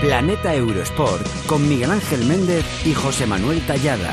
Planeta Eurosport con Miguel Ángel Méndez y José Manuel Tallada.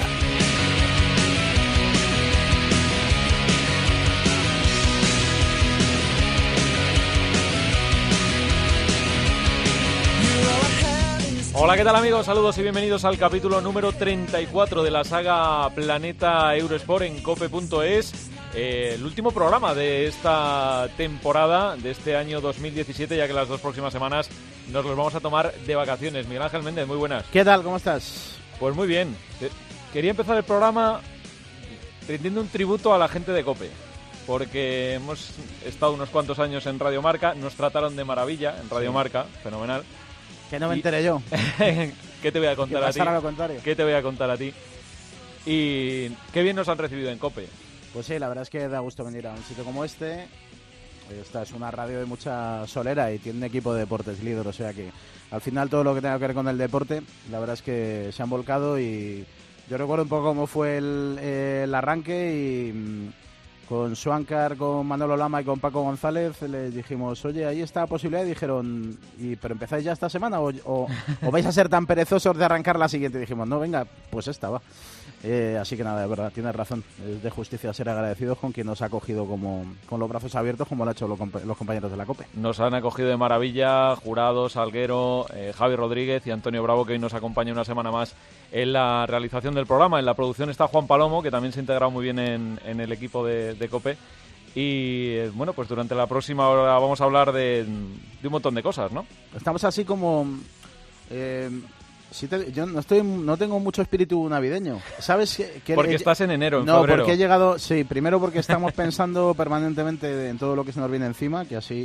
Hola, ¿qué tal amigos? Saludos y bienvenidos al capítulo número 34 de la saga Planeta Eurosport en cope.es. El último programa de esta temporada, de este año 2017, ya que las dos próximas semanas nos los vamos a tomar de vacaciones. Miguel Ángel Méndez, muy buenas. ¿Qué tal? ¿Cómo estás? Pues muy bien. Quería empezar el programa rindiendo un tributo a la gente de COPE, porque hemos estado unos cuantos años en Radio Marca, nos trataron de maravilla en Radio Marca, fenomenal. Que no me enteré yo. ¿Qué te voy a contar a ti? Lo contrario. ¿Qué te voy a contar a ti? Y qué bien nos han recibido en COPE. Pues sí, la verdad es que da gusto venir a un sitio como este. Esta es una radio de mucha solera y tiene un equipo de deportes líder, o sea que al final todo lo que tenga que ver con el deporte, la verdad es que se han volcado y yo recuerdo un poco cómo fue el arranque y con Suancar, con Manolo Lama y con Paco González les dijimos, oye, ahí está la posibilidad, y dijeron, ¿pero empezáis ya esta semana o vais a ser tan perezosos de arrancar la siguiente? Y dijimos, no, venga, pues esta va. Así que nada, de verdad, tienes razón, es de justicia ser agradecidos con quien nos ha acogido con los brazos abiertos, como lo han hecho los compañeros de la COPE. Nos han acogido de maravilla Jurado, Salguero, Javi Rodríguez y Antonio Bravo, que hoy nos acompaña una semana más en la realización del programa. En la producción está Juan Palomo, que también se ha integrado muy bien en el equipo de COPE. Y bueno, pues durante la próxima hora vamos a hablar de un montón de cosas, ¿no? Estamos así como... yo no tengo mucho espíritu navideño. ¿Sabes qué? Porque estás en enero, en febrero. No, porque he llegado... Sí, primero porque estamos pensando permanentemente en todo lo que se nos viene encima, que así...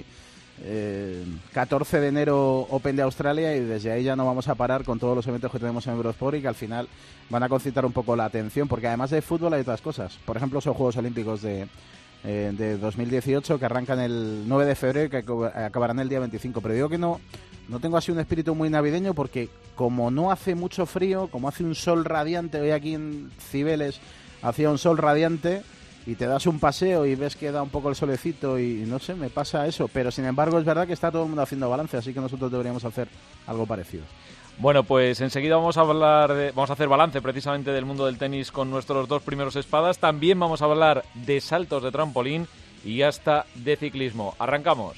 14 de enero Open de Australia y desde ahí ya no vamos a parar con todos los eventos que tenemos en Eurosport y que al final van a concitar un poco la atención, porque además de fútbol hay otras cosas. Por ejemplo, son Juegos Olímpicos de 2018 que arrancan el 9 de febrero y que acabarán el día 25. Pero digo que no tengo así un espíritu muy navideño porque como no hace mucho frío, como hace un sol radiante, hoy aquí en Cibeles hacía un sol radiante y te das un paseo y ves que da un poco el solecito y no sé, me pasa eso. Pero sin embargo es verdad que está todo el mundo haciendo balance, así que nosotros deberíamos hacer algo parecido. Bueno, pues enseguida vamos a hacer balance precisamente del mundo del tenis con nuestros dos primeros espadas. También vamos a hablar de saltos de trampolín y hasta de ciclismo. Arrancamos.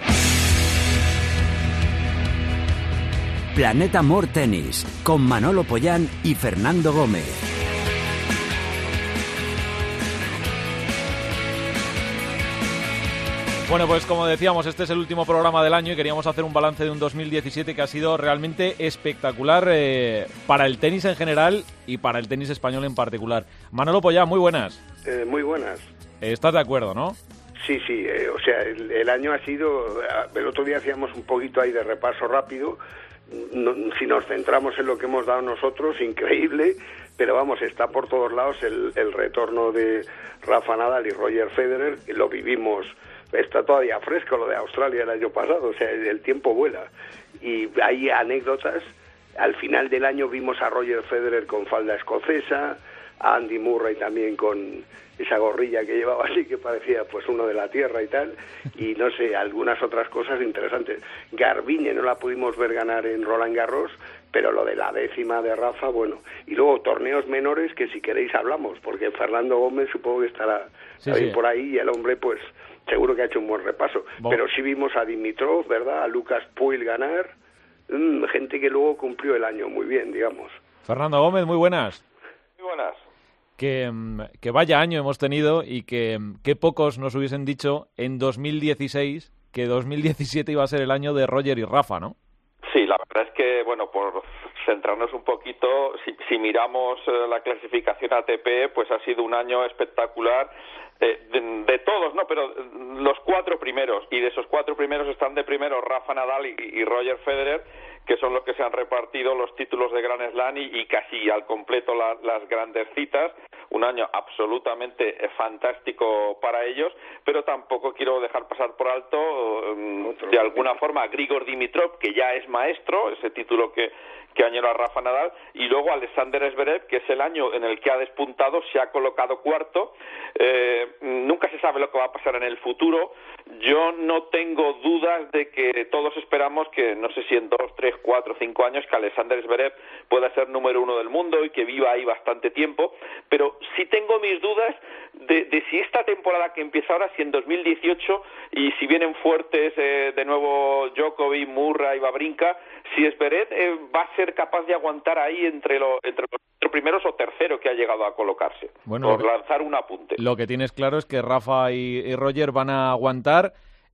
Planeta More Tenis con Manolo Pollán y Fernando Gómez. Bueno, pues como decíamos, este es el último programa del año y queríamos hacer un balance de un 2017 que ha sido realmente espectacular para el tenis en general y para el tenis español en particular. Manolo Pollán, muy buenas. Muy buenas. ¿Estás de acuerdo, no? Sí, o sea, el año ha sido... El otro día hacíamos un poquito ahí de repaso rápido. Si nos centramos en lo que hemos dado nosotros, increíble, pero vamos, está por todos lados el retorno de Rafa Nadal y Roger Federer, lo vivimos... Está todavía fresco lo de Australia el año pasado, o sea, el tiempo vuela. Y hay anécdotas. Al final del año vimos a Roger Federer con falda escocesa, a Andy Murray también con esa gorrilla que llevaba así que parecía pues uno de la tierra y tal. Y no sé, algunas otras cosas interesantes. Garbiñe no la pudimos ver ganar en Roland Garros, pero lo de la décima de Rafa, bueno. Y luego torneos menores que si queréis hablamos, porque Fernando Gómez supongo que estará por ahí y el hombre pues... Seguro que ha hecho un buen repaso. Pero sí vimos a Dimitrov, ¿verdad? A Lucas Puig ganar. Gente que luego cumplió el año muy bien, digamos. Fernando Gómez, muy buenas. Muy buenas. Que vaya año hemos tenido y que pocos nos hubiesen dicho en 2016 que 2017 iba a ser el año de Roger y Rafa, ¿no? Sí, la verdad es que, bueno, por centrarnos un poquito, si miramos la clasificación ATP, pues ha sido un año espectacular. De todos, ¿no? Pero los cuatro primeros, y de esos cuatro primeros están de primero Rafa Nadal y Roger Federer, que son los que se han repartido los títulos de Grand Slam y casi al completo las grandes citas. Un año absolutamente fantástico para ellos, pero tampoco quiero dejar pasar por alto de alguna forma a Grigor Dimitrov, que ya es maestro, ese título que que año era Rafa Nadal, y luego Alexander Zverev, que es el año en el que ha despuntado, se ha colocado cuarto. Nunca se sabe lo que va a pasar en el futuro. Yo no tengo dudas de que todos esperamos que, no sé si en 2, 3, 4, 5 años, que Alexander Zverev pueda ser número 1 del mundo y que viva ahí bastante tiempo, pero sí tengo mis dudas de si esta temporada que empieza ahora, si en 2018, y si vienen fuertes de nuevo Djokovic, Murray y Wawrinka, si Zverev va a ser capaz de aguantar ahí entre los primeros o terceros que ha llegado a colocarse, por lanzar un apunte. Lo que tienes claro es que Rafa y Roger van a aguantar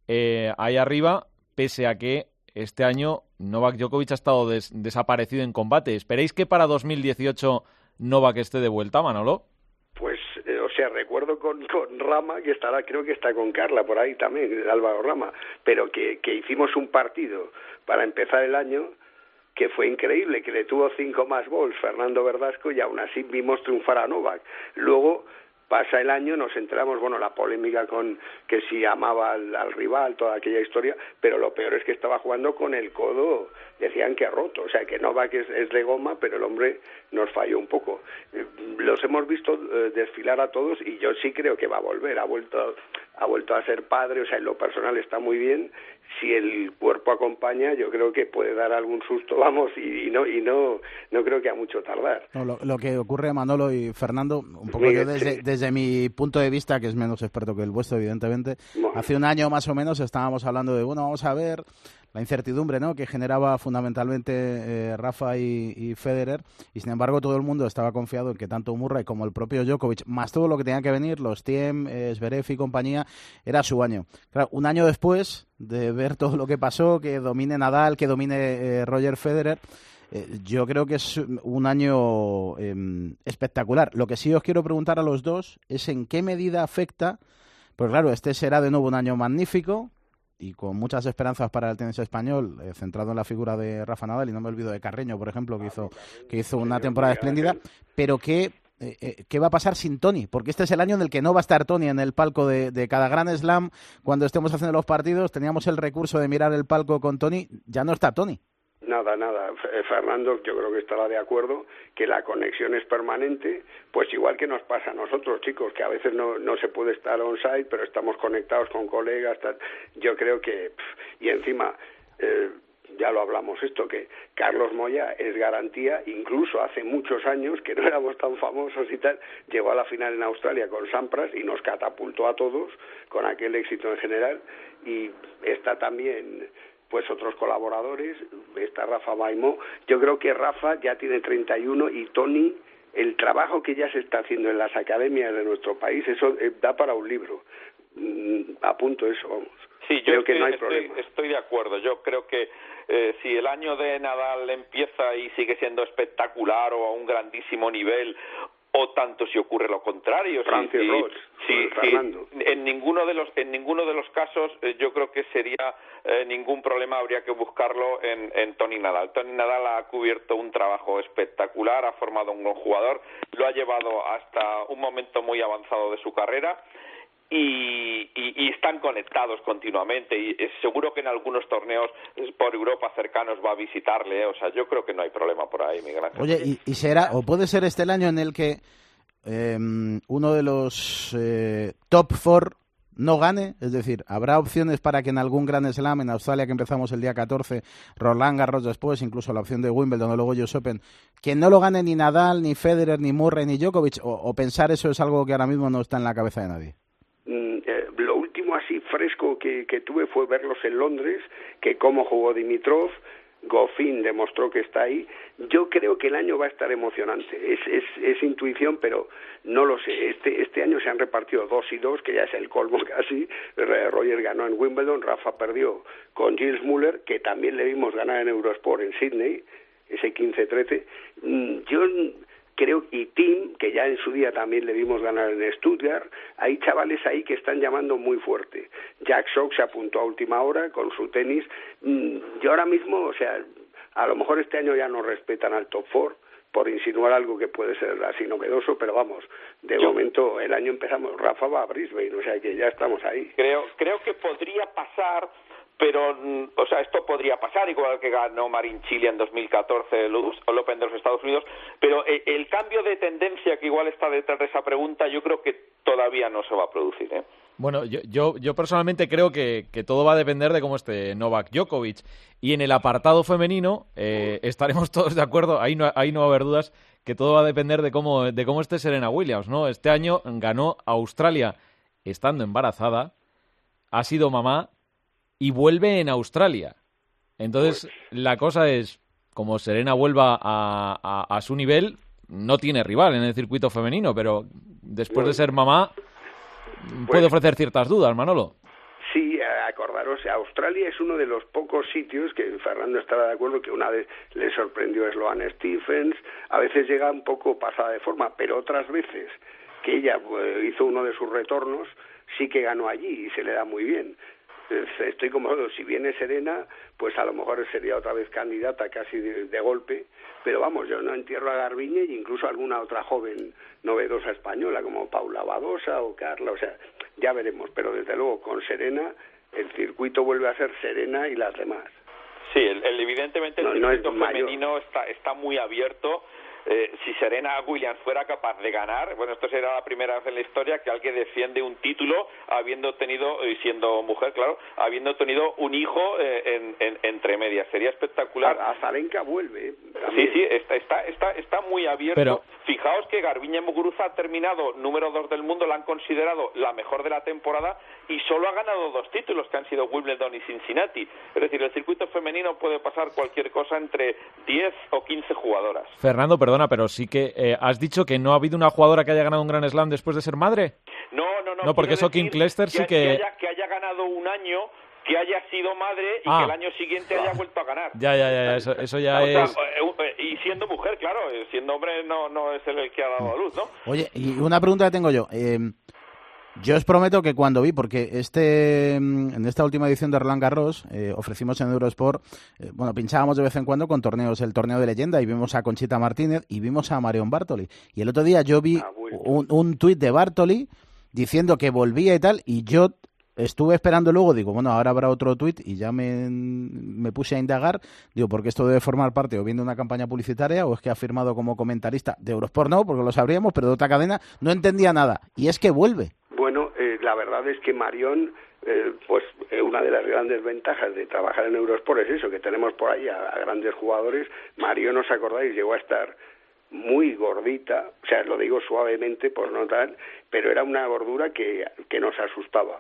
ahí arriba, pese a que este año Novak Djokovic ha estado desaparecido en combate. ¿Esperáis que para 2018 Novak esté de vuelta, Manolo? Pues, recuerdo con Rama, que estará, creo que está con Carla por ahí también, Álvaro Rama, pero que hicimos un partido para empezar el año que fue increíble, que le tuvo 5 más balls Fernando Verdasco y aún así vimos triunfar a Novak. Luego pasa el año, nos enteramos, la polémica con que si amaba al rival, toda aquella historia, pero lo peor es que estaba jugando con el codo, decían que roto, o sea que Novak es de goma, pero el hombre nos falló un poco. Los hemos visto desfilar a todos y yo sí creo que va a volver, ha vuelto a ser padre, o sea, en lo personal está muy bien. Si el cuerpo acompaña, yo creo que puede dar algún susto, y no creo que a mucho tardar. No, lo que ocurre, Manolo y Fernando, un poco yo desde mi punto de vista, que es menos experto que el vuestro, evidentemente, hace un año más o menos estábamos hablando de, vamos a ver la incertidumbre, ¿no?, que generaba fundamentalmente Rafa y Federer, y sin embargo todo el mundo estaba confiado en que tanto Murray como el propio Djokovic, más todo lo que tenía que venir, los Thiem, Zverev y compañía, era su año. Claro, un año después de ver todo lo que pasó, que domine Nadal, que domine Roger Federer, yo creo que es un año espectacular. Lo que sí os quiero preguntar a los dos es en qué medida afecta, pues claro, este será de nuevo un año magnífico y con muchas esperanzas para el tenis español, centrado en la figura de Rafa Nadal, y no me olvido de Carreño, por ejemplo, que hizo una temporada espléndida, pero ¿qué va a pasar sin Toni? Porque este es el año en el que no va a estar Toni en el palco de cada Grand Slam. Cuando estemos haciendo los partidos, teníamos el recurso de mirar el palco con Toni, ya no está Toni. Nada. Fernando, yo creo que estará de acuerdo que la conexión es permanente, pues igual que nos pasa a nosotros, chicos, que a veces no se puede estar on-site, pero estamos conectados con colegas, tal. Yo creo que, y encima, ya lo hablamos esto, que Carlos Moya es garantía, incluso hace muchos años, que no éramos tan famosos y tal, llegó a la final en Australia con Sampras y nos catapultó a todos con aquel éxito en general, y está también pues otros colaboradores, está Rafa Maimó. Yo creo que Rafa ya tiene 31 y Toni, el trabajo que ya se está haciendo en las academias de nuestro país, eso da para un libro. Apunto eso, vamos. Sí, yo creo que no hay problema. Estoy de acuerdo. Yo creo que si el año de Nadal empieza y sigue siendo espectacular o a un grandísimo nivel, o tanto si ocurre lo contrario, en ninguno de los casos yo creo que sería ningún problema, habría que buscarlo en Toni Nadal. Toni Nadal ha cubierto un trabajo espectacular, ha formado un buen jugador, lo ha llevado hasta un momento muy avanzado de su carrera. Y están conectados continuamente y seguro que en algunos torneos por Europa cercanos va a visitarle, o sea, yo creo que no hay problema por ahí, Miguel Ángel. Oye, y será, o puede ser este el año en el que uno de los top 4 no gane, es decir, habrá opciones para que en algún Grand Slam en Australia, que empezamos el día 14, Roland Garros después, incluso la opción de Wimbledon o luego US Open, que no lo gane ni Nadal, ni Federer, ni Murray, ni Djokovic, o pensar eso es algo que ahora mismo no está en la cabeza de nadie. Lo último así fresco que tuve fue verlos en Londres, que cómo jugó Dimitrov, Goffin demostró que está ahí. Yo creo que el año va a estar emocionante, es intuición, pero no lo sé. Este año se han repartido 2 y 2, que ya es el colmo casi. Roger ganó en Wimbledon, Rafa perdió con Gilles Muller, que también le vimos ganar en Eurosport en Sydney, ese 15-13. Yo creo, y Thiem, que ya en su día también le vimos ganar en Stuttgart, hay chavales ahí que están llamando muy fuerte. Jack Sock se apuntó a última hora con su tenis. Yo ahora mismo, o sea, a lo mejor este año ya no respetan al top 4 por insinuar algo que puede ser así novedoso, pero vamos, de momento el año empezamos, Rafa va a Brisbane, o sea que ya estamos ahí. Creo que podría pasar pero, o sea, esto podría pasar, igual que ganó Marin Chile en 2014 el Open de los Estados Unidos, pero el cambio de tendencia que igual está detrás de esa pregunta yo creo que todavía no se va a producir, ¿eh? Bueno, yo personalmente creo que todo va a depender de cómo esté Novak Djokovic. Y en el apartado femenino estaremos todos de acuerdo, ahí no va a haber dudas, que todo va a depender de cómo esté Serena Williams, ¿no? Este año ganó Australia estando embarazada, ha sido mamá y vuelve en Australia. Entonces, la cosa es, como Serena vuelva a su nivel, no tiene rival en el circuito femenino, pero después de ser mamá puede ofrecer ciertas dudas, Manolo. Sí, acordaros, Australia es uno de los pocos sitios que Fernando estará de acuerdo que una vez le sorprendió Sloane Stephens, a veces llega un poco pasada de forma, pero otras veces que ella hizo uno de sus retornos, sí que ganó allí y se le da muy bien. Estoy cómodo, si viene Serena, pues a lo mejor sería otra vez candidata casi de golpe, pero vamos, yo no entierro a Garbiñe e incluso alguna otra joven novedosa española como Paula Badosa o Carla, o sea, ya veremos, pero desde luego con Serena el circuito vuelve a ser Serena y las demás. Sí, evidentemente el circuito femenino está muy abierto. Si Serena Williams fuera capaz de ganar, bueno, esto será la primera vez en la historia que alguien defiende un título habiendo tenido, y siendo mujer, claro, habiendo tenido un hijo entre medias. Sería espectacular. Azarenka vuelve. También. Sí, está muy abierto. Pero fijaos que Garbiñe Muguruza ha terminado número 2 del mundo, la han considerado la mejor de la temporada y solo ha ganado 2 títulos que han sido Wimbledon y Cincinnati. Es decir, el circuito femenino puede pasar cualquier cosa entre 10 o 15 jugadoras. Fernando, perdona, pero sí que has dicho que no ha habido una jugadora que haya ganado un Grand Slam después de ser madre. No, porque eso Kim Clijsters sí que haya ganado un año, que haya sido madre y que el año siguiente haya vuelto a ganar. Ya, eso ya es... Y siendo mujer, claro, siendo hombre no es el que ha dado a luz, ¿no? Oye, y una pregunta que tengo yo. Yo os prometo que cuando vi, porque en esta última edición de Roland Garros ofrecimos en Eurosport, pinchábamos de vez en cuando con torneos, el torneo de leyenda, y vimos a Conchita Martínez y vimos a Marion Bartoli. Y el otro día yo vi un tuit de Bartoli diciendo que volvía y tal, y yo estuve esperando luego, digo, bueno, ahora habrá otro tuit, y ya me puse a indagar, digo, porque esto debe formar parte o bien de una campaña publicitaria o es que ha firmado como comentarista de Eurosport, no, porque lo sabríamos, pero de otra cadena, no entendía nada, y es que vuelve. Bueno, la verdad es que Marion, una de las grandes ventajas de trabajar en Eurosport es eso, que tenemos por ahí a grandes jugadores. Marion, ¿os acordáis? Llegó a estar muy gordita, o sea, lo digo suavemente por no tal, pero era una gordura que nos asustaba.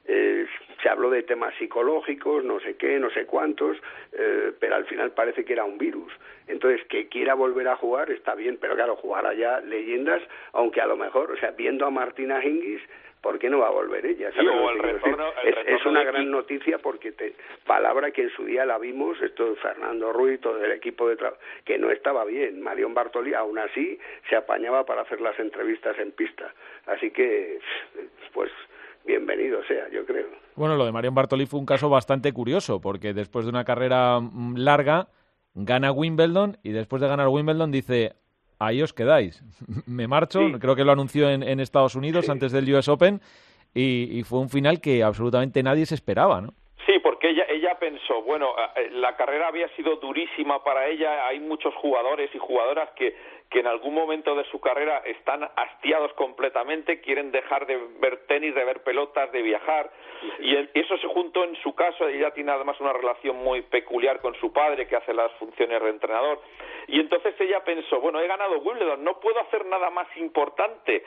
Se habló de temas psicológicos, no sé qué, no sé cuántos, pero al final parece que era un virus. Entonces, que quiera volver a jugar está bien, pero claro, jugar allá leyendas, aunque a lo mejor, o sea, viendo a Martina Hingis, ¿por qué no va a volver ella? Sí, o el retorno, es una gran noticia porque palabra que en su día la vimos, esto Fernando Ruiz, todo el equipo de trabajo, que no estaba bien. Marion Bartoli aún así se apañaba para hacer las entrevistas en pista. Así que, pues, bienvenido sea, yo creo. Bueno, lo de Marion Bartoli fue un caso bastante curioso, porque después de una carrera larga, gana Wimbledon y después de ganar Wimbledon dice... Ahí os quedáis. Me marcho, sí. Creo que lo anunció en Estados Unidos antes del US Open y fue un final que absolutamente nadie se esperaba, ¿no? Sí, porque ella pensó, bueno, la carrera había sido durísima para ella, hay muchos jugadores y jugadoras que en algún momento de su carrera están hastiados completamente, quieren dejar de ver tenis, de ver pelotas, de viajar, y eso se juntó en su caso. Ella tiene además una relación muy peculiar con su padre, que hace las funciones de entrenador, y entonces ella pensó, bueno, he ganado Wimbledon, no puedo hacer nada más importante,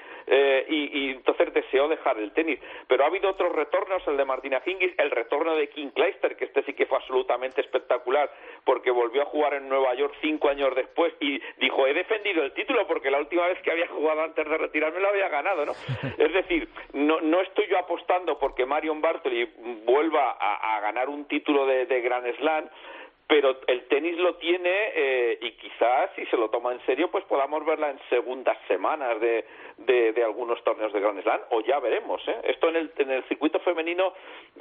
y entonces deseó dejar el tenis, pero ha habido otros retornos, el de Martina Hingis, el retorno de Kim Clijsters, que este sí que fue absolutamente espectacular, porque volvió a jugar en Nueva York 5 años después, y dijo, he defendido el título porque la última vez que había jugado antes de retirarme lo había ganado, ¿no? Es decir, no estoy yo apostando porque Marion Bartoli vuelva a ganar un título de Grand Slam, pero el tenis lo tiene y quizás si se lo toma en serio pues podamos verla en segundas semanas de algunos torneos de Grand Slam, o ya veremos, ¿eh? Esto en el circuito femenino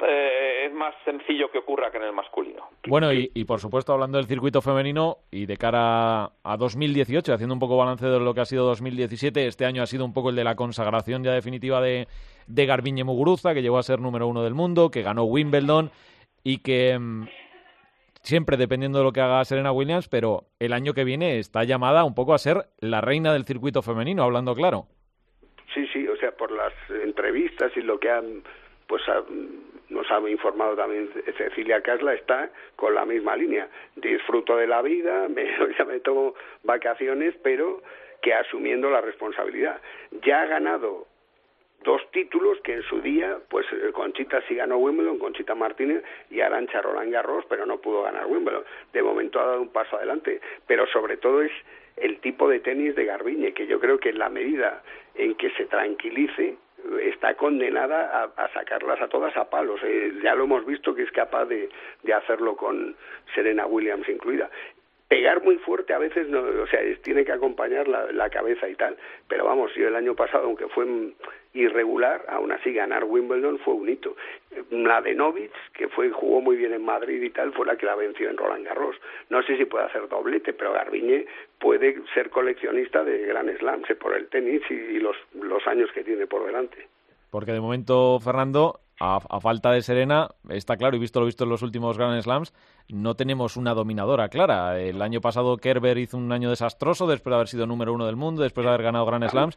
es más sencillo que ocurra que en el masculino. Bueno, y por supuesto, hablando del circuito femenino y de cara a 2018, haciendo un poco balance de lo que ha sido 2017, este año ha sido un poco el de la consagración ya definitiva de Garbiñe Muguruza, que llegó a ser número 1 del mundo, que ganó Wimbledon. y que siempre dependiendo de lo que haga Serena Williams, pero el año que viene está llamada un poco a ser la reina del circuito femenino, hablando claro. Sí, o sea, por las entrevistas y lo que han, pues nos ha informado también Cecilia Casla, está con la misma línea. Disfruto de la vida, ya me tomo vacaciones, pero que asumiendo la responsabilidad. Ya ha ganado 2 títulos que en su día, pues Conchita sí ganó Wimbledon, Conchita Martínez, y Arantxa Roland Garros, pero no pudo ganar Wimbledon. De momento ha dado un paso adelante, pero sobre todo es el tipo de tenis de Garbiñe, que yo creo que en la medida en que se tranquilice, está condenada a sacarlas a todas a palos. Ya lo hemos visto que es capaz de hacerlo con Serena Williams incluida. Pegar muy fuerte a veces no, o sea, tiene que acompañar la cabeza y tal, pero vamos, yo el año pasado, aunque fue irregular, aún así ganar Wimbledon fue un hito. Mladenovic, que jugó muy bien en Madrid y tal, fue la que la venció en Roland Garros. No sé si puede hacer doblete, pero Garbiñe puede ser coleccionista de Grand Slams por el tenis y los años que tiene por delante. Porque de momento, Fernando, a falta de Serena, está claro, y visto lo visto en los últimos Grand Slams, no tenemos una dominadora clara. El año pasado Kerber hizo un año desastroso después de haber sido número 1 del mundo, después de haber ganado Grand Slams,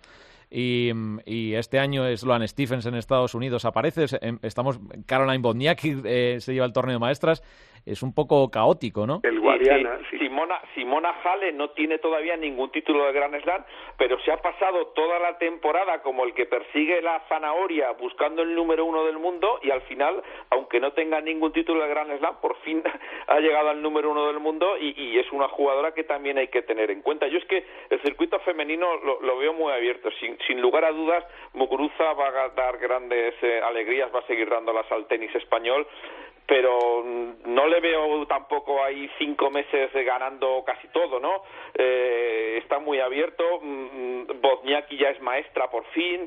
y este año Sloane Stephens en Estados Unidos aparece, Caroline Wozniacki se lleva el torneo de maestras. Es un poco caótico, ¿no? El Guadiana, sí. Simona Halep no tiene todavía ningún título de Grand Slam, pero se ha pasado toda la temporada como el que persigue la zanahoria buscando el número 1 del mundo, y al final, aunque no tenga ningún título de Grand Slam, por fin ha llegado al número 1 del mundo y es una jugadora que también hay que tener en cuenta. Yo es que el circuito femenino lo veo muy abierto. Sin lugar a dudas, Muguruza va a dar grandes alegrías, va a seguir dándolas al tenis español, pero no le veo tampoco ahí 5 meses ganando casi todo, ¿no? Está muy abierto. Wozniacki ya es maestra por fin.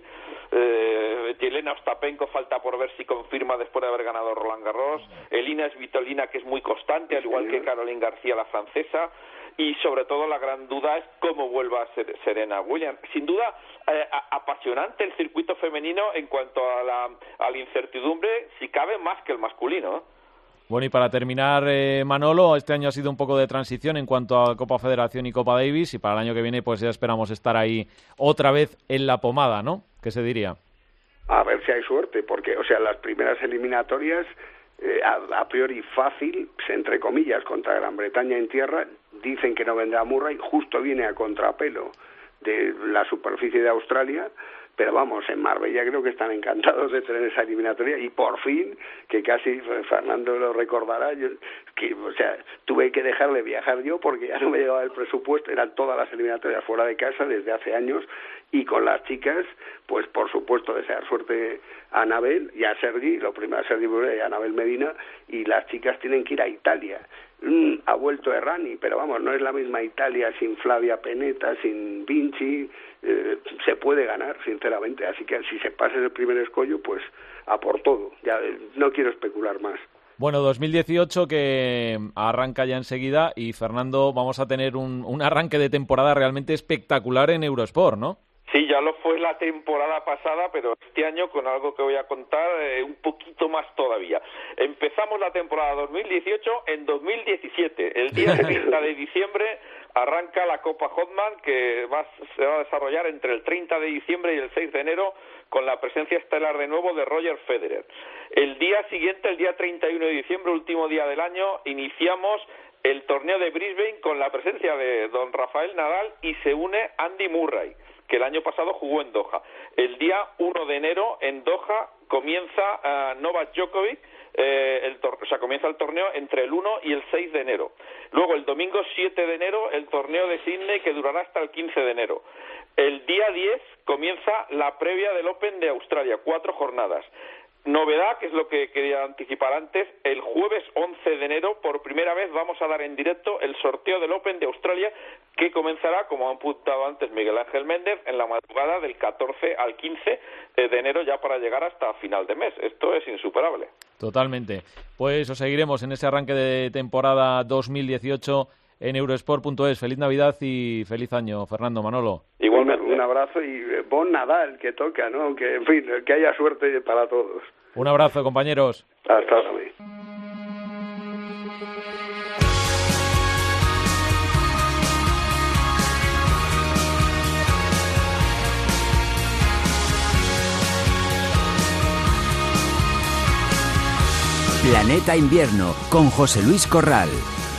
Yelena Ostapenko falta por ver si confirma después de haber ganado Roland Garros. Elina Svitolina, que es muy constante, al igual que Caroline García, la francesa. Y sobre todo la gran duda es cómo vuelva a ser Serena Williams. Sin duda, apasionante el circuito femenino en cuanto a la incertidumbre, si cabe más que el masculino, ¿eh? Bueno, y para terminar, Manolo, este año ha sido un poco de transición en cuanto a Copa Federación y Copa Davis, y para el año que viene pues ya esperamos estar ahí otra vez en la pomada, ¿no? ¿Qué se diría? A ver si hay suerte, porque, o sea, las primeras eliminatorias, a priori fácil, entre comillas, contra Gran Bretaña en tierra, dicen que no vendrá Murray, justo viene a contrapelo de la superficie de Australia, pero vamos, en Marbella creo que están encantados de tener esa eliminatoria, y por fin, que casi Fernando lo recordará, o sea, tuve que dejarle viajar yo porque ya no me llegaba el presupuesto, eran todas las eliminatorias fuera de casa desde hace años, y con las chicas, pues por supuesto desear suerte a Anabel y a Sergi, lo primero a Sergi Buré y a Anabel Medina, y las chicas tienen que ir a Italia. Ha vuelto Errani, pero vamos, no es la misma Italia sin Flavia Pennetta, sin Vinci. Se puede ganar, sinceramente, así que si se pasa el primer escollo, pues a por todo. Ya no quiero especular más. Bueno, 2018 que arranca ya enseguida, y Fernando, vamos a tener un arranque de temporada realmente espectacular en Eurosport, ¿no? Sí, ya lo fue la temporada pasada, pero este año con algo que voy a contar un poquito más todavía. Empezamos la temporada 2018 en 2017. El día 30 de diciembre arranca la Copa Hotman, que se va a desarrollar entre el 30 de diciembre y el 6 de enero, con la presencia estelar de nuevo de Roger Federer. El día siguiente, el día 31 de diciembre, último día del año, iniciamos el torneo de Brisbane con la presencia de don Rafael Nadal, y se une Andy Murray, que el año pasado jugó en Doha. El día 1 de enero en Doha comienza Novak Djokovic, comienza el torneo entre el 1 y el 6 de enero. Luego el domingo 7 de enero el torneo de Sydney, que durará hasta el 15 de enero. El día 10 comienza la previa del Open de Australia, 4 jornadas. Novedad, que es lo que quería anticipar antes, el jueves 11 de enero, por primera vez vamos a dar en directo el sorteo del Open de Australia, que comenzará, como ha apuntado antes Miguel Ángel Méndez, en la madrugada del 14 al 15 de enero, ya para llegar hasta final de mes. Esto es insuperable. Totalmente. Pues os seguiremos en ese arranque de temporada 2018 en Eurosport.es. Feliz Navidad y feliz año, Fernando, Manolo. Igualmente, un abrazo y bon Nadal, que toca, ¿no? Que, en fin, que haya suerte para todos. Un abrazo, compañeros. Hasta luego. Planeta Invierno con José Luis Corral.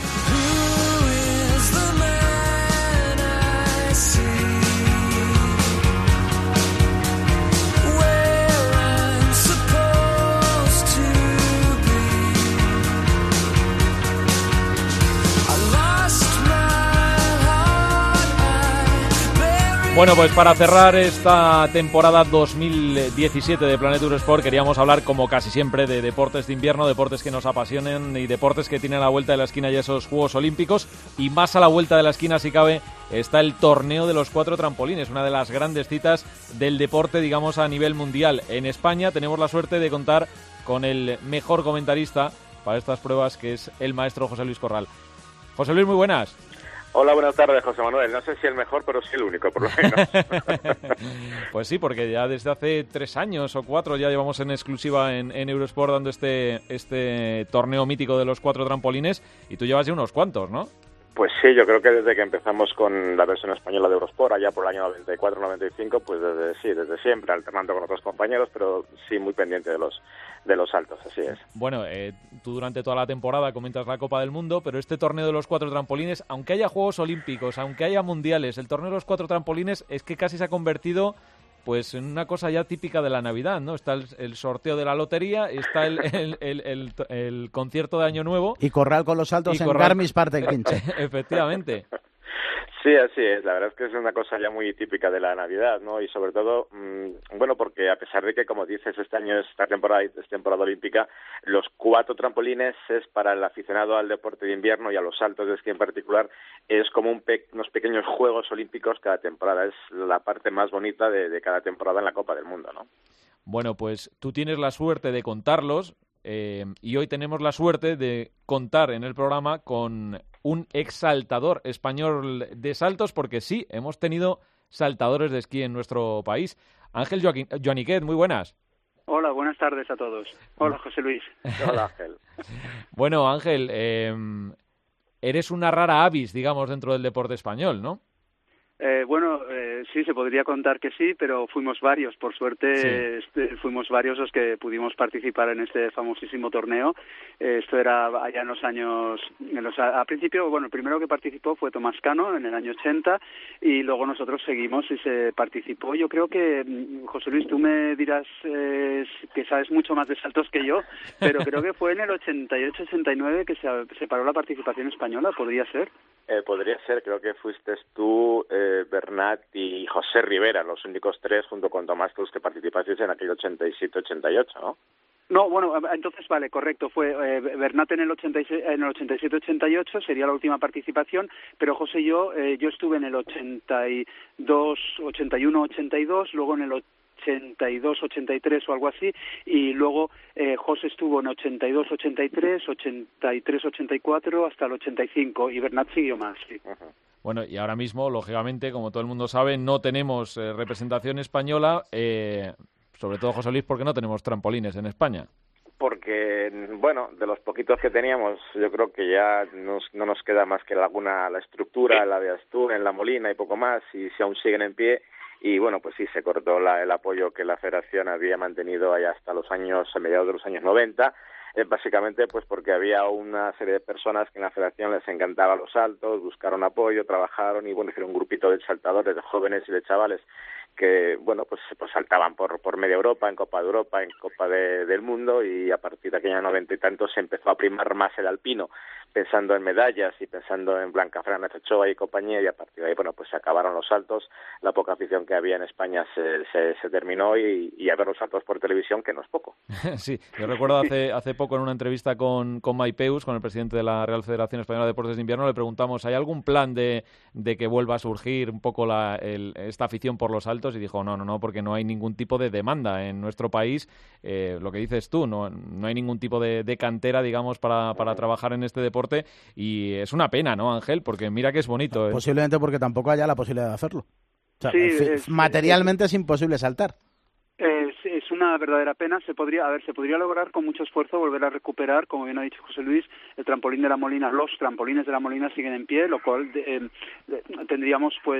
Bueno, pues para cerrar esta temporada 2017 de Planeta Eurosport queríamos hablar, como casi siempre, de deportes de invierno, deportes que nos apasionen y deportes que tienen a la vuelta de la esquina ya esos Juegos Olímpicos. Y más a la vuelta de la esquina, si cabe, está el torneo de los 4 trampolines, una de las grandes citas del deporte, digamos, a nivel mundial. En España tenemos la suerte de contar con el mejor comentarista para estas pruebas, que es el maestro José Luis Corral. José Luis, muy buenas. Hola, buenas tardes, José Manuel. No sé si el mejor, pero sí el único, por lo menos. Pues sí, porque ya desde hace 3 años o 4 ya llevamos en exclusiva en Eurosport dando este torneo mítico de los 4 trampolines, y tú llevas ya unos cuantos, ¿no? Pues sí, yo creo que desde que empezamos con la versión española de Eurosport, allá por el año 94-95, pues desde siempre, alternando con otros compañeros, pero sí muy pendiente de los saltos, así es. Bueno, tú durante toda la temporada comentas la Copa del Mundo, pero este torneo de los 4 trampolines, aunque haya Juegos Olímpicos, aunque haya Mundiales, el torneo de los 4 trampolines es que casi se ha convertido pues en una cosa ya típica de la Navidad, ¿no? Está el sorteo de la lotería, está el concierto de Año Nuevo. Y Corral con los saltos en Garmisch-Partenkirchen. Efectivamente. Sí, así es. La verdad es que es una cosa ya muy típica de la Navidad, ¿no? Y sobre todo, bueno, porque a pesar de que, como dices, este año esta temporada es temporada olímpica, los 4 trampolines es para el aficionado al deporte de invierno y a los saltos de esquí en particular, es como unos pequeños Juegos Olímpicos cada temporada. Es la parte más bonita de cada temporada en la Copa del Mundo, ¿no? Bueno, pues tú tienes la suerte de contarlos. Y hoy tenemos la suerte de contar en el programa con un exsaltador español de saltos, porque sí, hemos tenido saltadores de esquí en nuestro país. Ángel Joaniquet, muy buenas. Hola, buenas tardes a todos. Hola, José Luis. Hola, Ángel. Bueno, Ángel, eres una rara avis, digamos, dentro del deporte español, ¿no? Sí, se podría contar que sí, pero fuimos varios. Por suerte, sí. Fuimos varios los que pudimos participar en este famosísimo torneo. Esto era allá en los años... a principio, bueno, el primero que participó fue Tomás Cano en el año 80 y luego nosotros seguimos y se participó. Yo creo que, José Luis, tú me dirás que sabes mucho más de saltos que yo, pero creo que fue en el 88-89 que se paró la participación española, ¿podría ser? Podría ser, creo que fuiste tú, Bernat y José Rivera, los únicos 3, junto con Tomás Cruz, que participasteis en aquel 87-88, ¿no? No, bueno, entonces vale, correcto, fue Bernat en el 87-88, sería la última participación, pero José y yo estuve en el 82, 81-82, luego en el 82-83 o algo así, y luego José estuvo en 82-83, 83-84 hasta el 85, y Bernat siguió más, sí. Uh-huh. Bueno, y ahora mismo, lógicamente, como todo el mundo sabe, no tenemos representación española, sobre todo, José Luis, porque no tenemos trampolines en España. Porque, bueno, de los poquitos que teníamos, yo creo que ya no nos queda más que la estructura, la de Astur, en La Molina y poco más, y si aún siguen en pie. Y bueno, pues sí, se cortó el apoyo que la federación había mantenido ahí hasta a mediados de los años 90, básicamente pues porque había una serie de personas que en la federación les encantaba los saltos, buscaron apoyo, trabajaron y bueno, hicieron un grupito de saltadores, de jóvenes y de chavales que, bueno, pues saltaban por media Europa, en Copa de Europa, en Copa del Mundo, y a partir de aquella 90 y tantos se empezó a primar más el alpino, pensando en medallas y pensando en Blancafran, Ochoa y compañía, y a partir de ahí, bueno, pues se acabaron los saltos, la poca afición que había en España se terminó, y a ver los saltos por televisión, que no es poco. Sí, yo recuerdo hace poco en una entrevista con Maipeus, con el presidente de la Real Federación Española de Deportes de Invierno, le preguntamos, ¿hay algún plan de que vuelva a surgir un poco esta afición por los saltos? Y dijo, no, porque no hay ningún tipo de demanda en nuestro país. Lo que dices tú, no hay ningún tipo de cantera, digamos, para trabajar en este deporte, y es una pena, ¿no, Ángel? Porque mira que es bonito. Posiblemente porque tampoco haya la posibilidad de hacerlo. O sea, sí, materialmente es imposible saltar. Es una verdadera pena. Se podría lograr con mucho esfuerzo volver a recuperar, como bien ha dicho José Luis, el trampolín de La Molina. Los trampolines de La Molina siguen en pie, lo cual tendríamos pues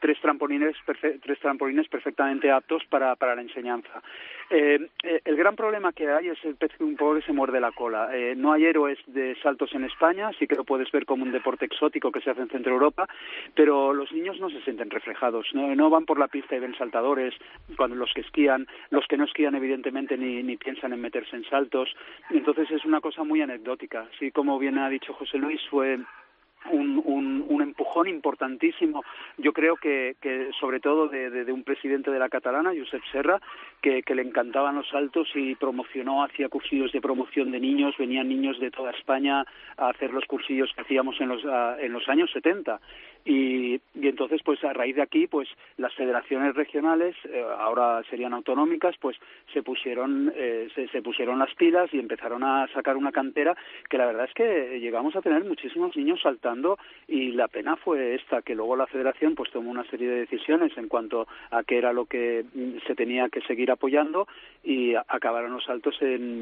tres trampolines perfectamente aptos para la enseñanza. El gran problema que hay es el pez un poco que se muerde la cola. No hay héroes de saltos en España, sí que lo puedes ver como un deporte exótico que se hace en Centro Europa, pero los niños no se sienten reflejados, no van por la pista y ven saltadores, cuando los que esquían, los que no esquían evidentemente ni piensan en meterse en saltos, entonces es una cosa muy anecdótica. Sí, como bien ha dicho José Luis, fue un empujón importantísimo, yo creo que sobre todo de un presidente de la catalana, Josep Serra, que le encantaban los saltos y hacía cursillos de promoción de niños, venían niños de toda España a hacer los cursillos que hacíamos en los años 70 y entonces pues a raíz de aquí pues las federaciones regionales, ahora serían autonómicas, pues se pusieron las pilas y empezaron a sacar una cantera que la verdad es que llegamos a tener muchísimos niños saltando y la pena fue esta, que luego la federación pues tomó una serie de decisiones en cuanto a qué era lo que se tenía que seguir apoyando y acabaron los saltos en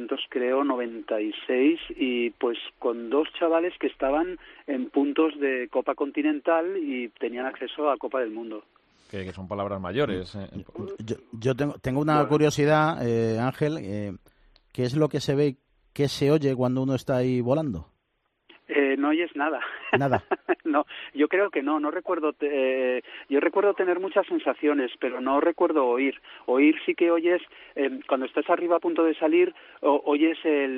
1996 y pues con dos chavales que estaban en puntos de Copa Continental y tenían acceso a Copa del Mundo. Que son palabras mayores. Yo tengo una curiosidad, Ángel, ¿qué es lo que se ve y qué se oye cuando uno está ahí volando? No oyes nada. Nada. No, yo creo que no recuerdo. Yo recuerdo tener muchas sensaciones, pero no recuerdo oír. Oír sí que oyes, cuando estás arriba a punto de salir, oyes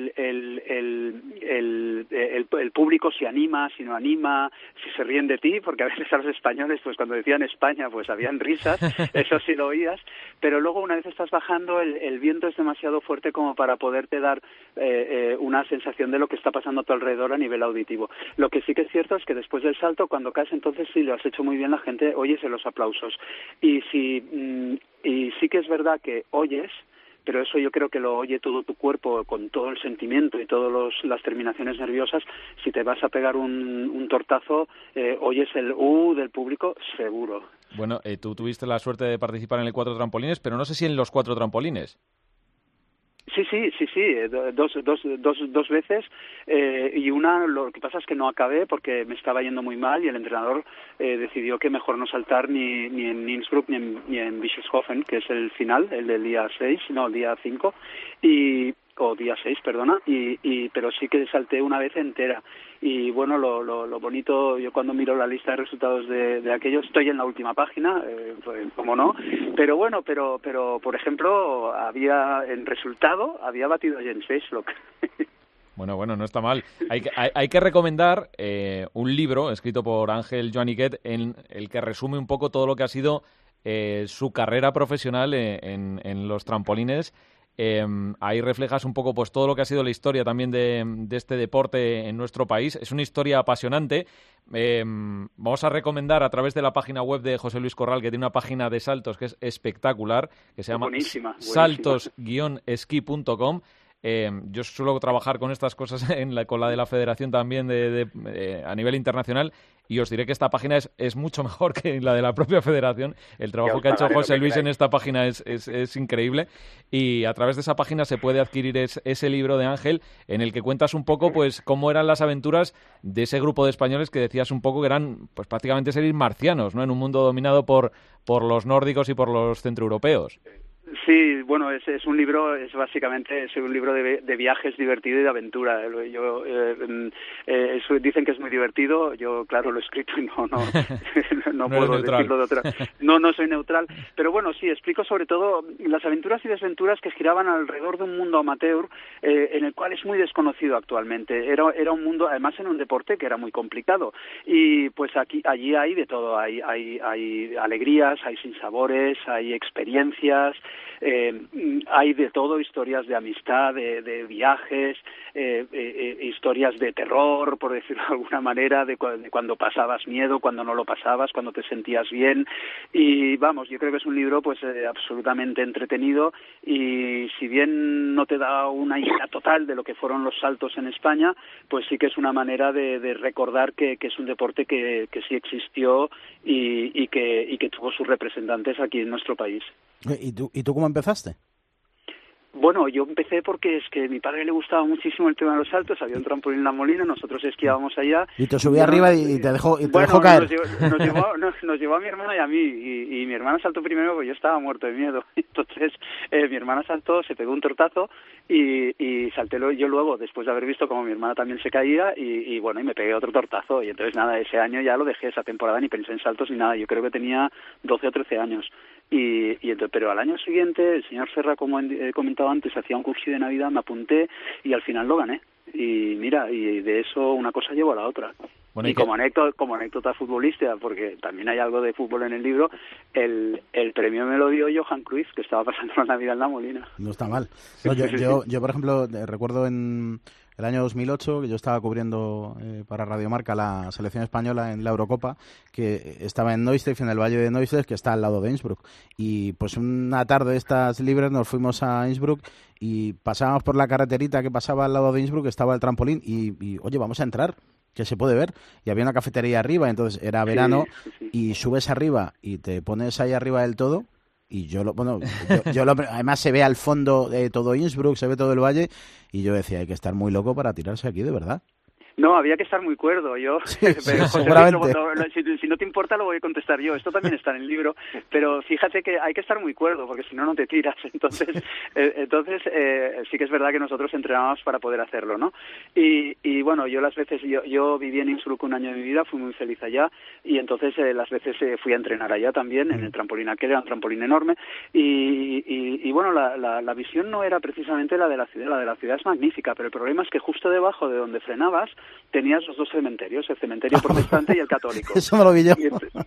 el público si anima, si no anima, si se ríen de ti, porque a veces a los españoles, pues cuando decían España, pues habían risas, eso sí lo oías, pero luego una vez estás bajando, el viento es demasiado fuerte como para poderte dar una sensación de lo que está pasando a tu alrededor a nivel auditivo. Lo que sí que es cierto es que después del salto, cuando caes, entonces sí lo has hecho muy bien, la gente oyes los aplausos. Y sí que es verdad que oyes, pero eso yo creo que lo oye todo tu cuerpo con todo el sentimiento y todas las terminaciones nerviosas. Si te vas a pegar un tortazo, oyes el del público seguro. Bueno, tú tuviste la suerte de participar en el 4 trampolines, pero no sé si en los 4 trampolines. Sí, dos veces y una, lo que pasa es que no acabé porque me estaba yendo muy mal y el entrenador decidió que mejor no saltar ni en Innsbruck ni en Bischofshofen, que es el final, el del día 5 o día 6, perdona, pero sí que salté una vez entera. Y bueno, lo bonito, yo cuando miro la lista de resultados de aquello, estoy en la última página, pues, como no, pero bueno, pero por ejemplo, había batido a Jens Weisslöck. Bueno, no está mal. Hay que recomendar un libro escrito por Ángel Joaniquet en el que resume un poco todo lo que ha sido su carrera profesional en los trampolines. Ahí reflejas un poco pues todo lo que ha sido la historia también de este deporte en nuestro país. Es una historia apasionante. Vamos a recomendar a través de la página web de José Luis Corral, que tiene una página de saltos que es espectacular, que se llama saltos-esquí.com. Yo suelo trabajar con estas cosas con la de la federación también a nivel internacional y os diré que esta página es mucho mejor que la de la propia federación. El trabajo que ha hecho José Luis en esta página es increíble y a través de esa página se puede adquirir ese libro de Ángel en el que cuentas un poco pues cómo eran las aventuras de ese grupo de españoles que decías un poco que eran pues prácticamente seres marcianos, ¿no? En un mundo dominado por los nórdicos y por los centroeuropeos. Sí, bueno, es un libro, básicamente un libro de viajes divertido y de aventura. Dicen que es muy divertido. Yo, claro, lo he escrito y no puedo decirlo de otra. No soy neutral. Pero bueno, sí, explico sobre todo las aventuras y desventuras que giraban alrededor de un mundo amateur en el cual es muy desconocido actualmente. Era un mundo, además, en un deporte que era muy complicado. Y pues allí hay de todo. Hay alegrías, hay sinsabores, hay experiencias. Hay de todo, historias de amistad, de viajes, historias de terror, por decirlo de alguna manera, de cuando pasabas miedo, cuando no lo pasabas, cuando te sentías bien. Y vamos, yo creo que es un libro pues absolutamente entretenido y si bien no te da una idea total de lo que fueron los saltos en España, pues sí que es una manera de recordar que es un deporte que sí existió y que tuvo sus representantes aquí en nuestro país. ¿Y tú cómo empezaste? Bueno, yo empecé porque es que a mi padre le gustaba muchísimo el tema de los saltos, había un trampolín en La Molina, nosotros esquiábamos allá. Y te subí arriba y te dejó caer. Nos llevó a mi hermana y a mí, y mi hermana saltó primero porque yo estaba muerto de miedo. Entonces mi hermana saltó, se pegó un tortazo y salté yo luego, después de haber visto como mi hermana también se caía, y bueno, y me pegué otro tortazo. Y entonces nada, ese año ya lo dejé, esa temporada ni pensé en saltos ni nada, yo creo que tenía 12 o 13 años. Pero al año siguiente, el señor Serra, como he comentado antes, hacía un curso de Navidad, me apunté y al final lo gané. Y mira, y de eso una cosa llevó a la otra. Bueno, y como anécdota futbolística, porque también hay algo de fútbol en el libro, el premio me lo dio Johan Cruyff, que estaba pasando la Navidad en La Molina. No está mal. No, yo, por ejemplo, recuerdo en el año 2008, que yo estaba cubriendo para Radiomarca la selección española en la Eurocopa, que estaba en Neustadt, en el Valle de Neustadt, que está al lado de Innsbruck. Y pues una tarde de estas libres nos fuimos a Innsbruck y pasábamos por la carreterita que pasaba al lado de Innsbruck, estaba el trampolín, y oye, vamos a entrar, que se puede ver. Y había una cafetería arriba, entonces era verano, y subes arriba y te pones ahí arriba del todo. Y además se ve al fondo de todo Innsbruck, se ve todo el valle, y yo decía, hay que estar muy loco para tirarse aquí, de verdad. No, había que estar muy cuerdo, yo. Sí, pero, seguramente. Si no te importa, lo voy a contestar yo. Esto también está en el libro, pero fíjate que hay que estar muy cuerdo, porque si no, no te tiras. Entonces sí que es verdad que nosotros entrenábamos para poder hacerlo, ¿no? Y bueno, yo las veces, yo viví en Innsbruck un año de mi vida, fui muy feliz allá, y entonces las veces fui a entrenar allá también, en el trampolín aquel, era un trampolín enorme, y bueno, la visión no era precisamente la de la ciudad es magnífica, pero el problema es que justo debajo de donde frenabas, tenías los dos cementerios, el cementerio protestante y el católico. Eso me lo vi yo.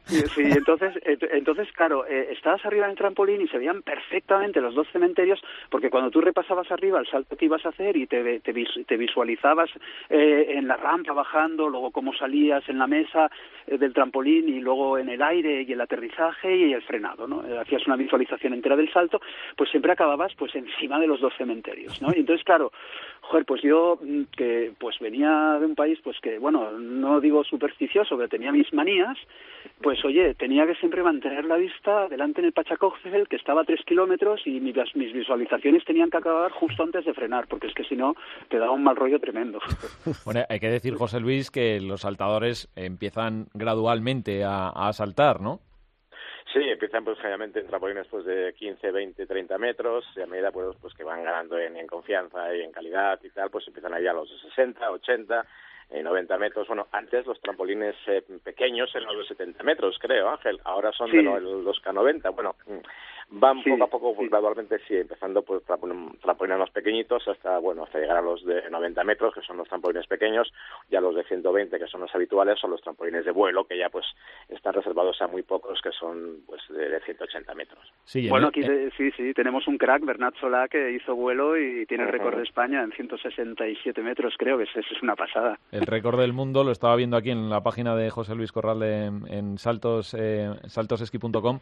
Entonces, claro, estabas arriba en el trampolín y se veían perfectamente los dos cementerios, porque cuando tú repasabas arriba el salto que ibas a hacer y te visualizabas en la rampa bajando, luego cómo salías en la mesa del trampolín y luego en el aire y el aterrizaje y el frenado, ¿no? Hacías una visualización entera del salto, pues siempre acababas pues encima de los dos cementerios, ¿no? Y entonces, claro, pues yo que pues venía de un país pues que, bueno, no digo supersticioso, pero tenía mis manías, pues oye, tenía que siempre mantener la vista delante en el Pachacócel, que estaba a 3 kilómetros, y mis visualizaciones tenían que acabar justo antes de frenar, porque es que si no te daba un mal rollo tremendo. Bueno, hay que decir, José Luis, que los saltadores empiezan gradualmente a saltar, ¿no? Sí, empiezan pues generalmente en trampolines pues de 15, 20, 30 metros, y a medida pues que van ganando en confianza y en calidad y tal, pues empiezan allá a los 60, 80, 90 metros. Bueno, antes los trampolines pequeños eran los de 70 metros, creo, Ángel. Ahora son de los K90. Bueno, van poco a poco, pues gradualmente, sí, empezando pues trampolines más pequeñitos hasta llegar a los de 90 metros, que son los trampolines pequeños, ya los de 120, que son los habituales, son los trampolines de vuelo, que ya pues están reservados a muy pocos, que son pues de 180 metros. Sí, bueno, aquí sí, tenemos un crack, Bernat Solà, que hizo vuelo y tiene el récord de España en 167 metros, creo que es una pasada. El récord del mundo lo estaba viendo aquí en la página de José Luis Corral en saltosesqui.com.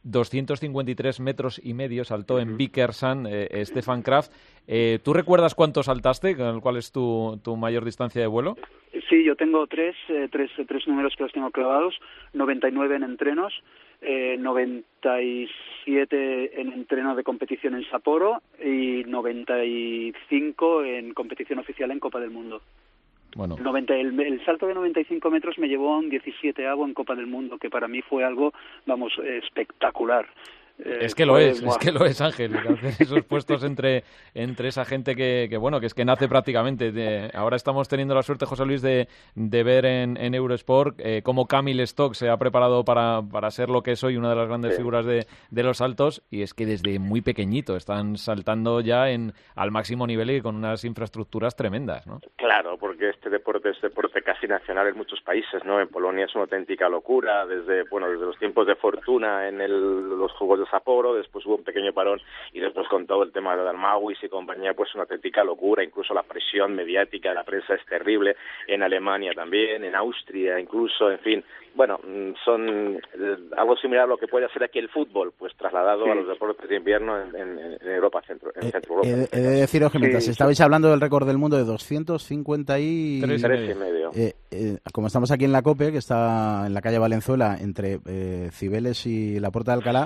253 metros y medio saltó en Vickersand Stefan Kraft. ¿Tú recuerdas cuánto saltaste? ¿Cuál es tu mayor distancia de vuelo? Sí, yo tengo tres números que los tengo clavados: 99 en entrenos, 97 en entreno de competición en Sapporo y 95 en competición oficial en Copa del Mundo. Bueno. El salto de 95 metros me llevó a un 17avo en Copa del Mundo, que para mí fue algo, espectacular. Es que lo es, Ángel, hacer esos puestos entre esa gente que es que nace prácticamente. Ahora estamos teniendo la suerte, José Luis, de ver en Eurosport cómo Camille Stock se ha preparado para ser lo que es hoy una de las grandes figuras de los saltos, y es que desde muy pequeñito están saltando ya al máximo nivel y con unas infraestructuras tremendas, ¿no? Claro, porque este deporte es deporte casi nacional en muchos países, ¿no? En Polonia es una auténtica locura, desde los tiempos de Fortuna en los Juegos de Sapporo, después hubo un pequeño parón, y después con todo el tema de Dalmauis y compañía, pues una auténtica locura. Incluso la presión mediática de la prensa es terrible, en Alemania también, en Austria incluso, en fin. Bueno, son algo similar a lo que puede hacer aquí el fútbol, pues trasladado a los deportes de invierno en Europa, Centro Europa. He de deciros que mientras estabais hablando del récord del mundo de 253 y medio. Como estamos aquí en la COPE, que está en la calle Valenzuela, entre Cibeles y la Puerta de Alcalá, está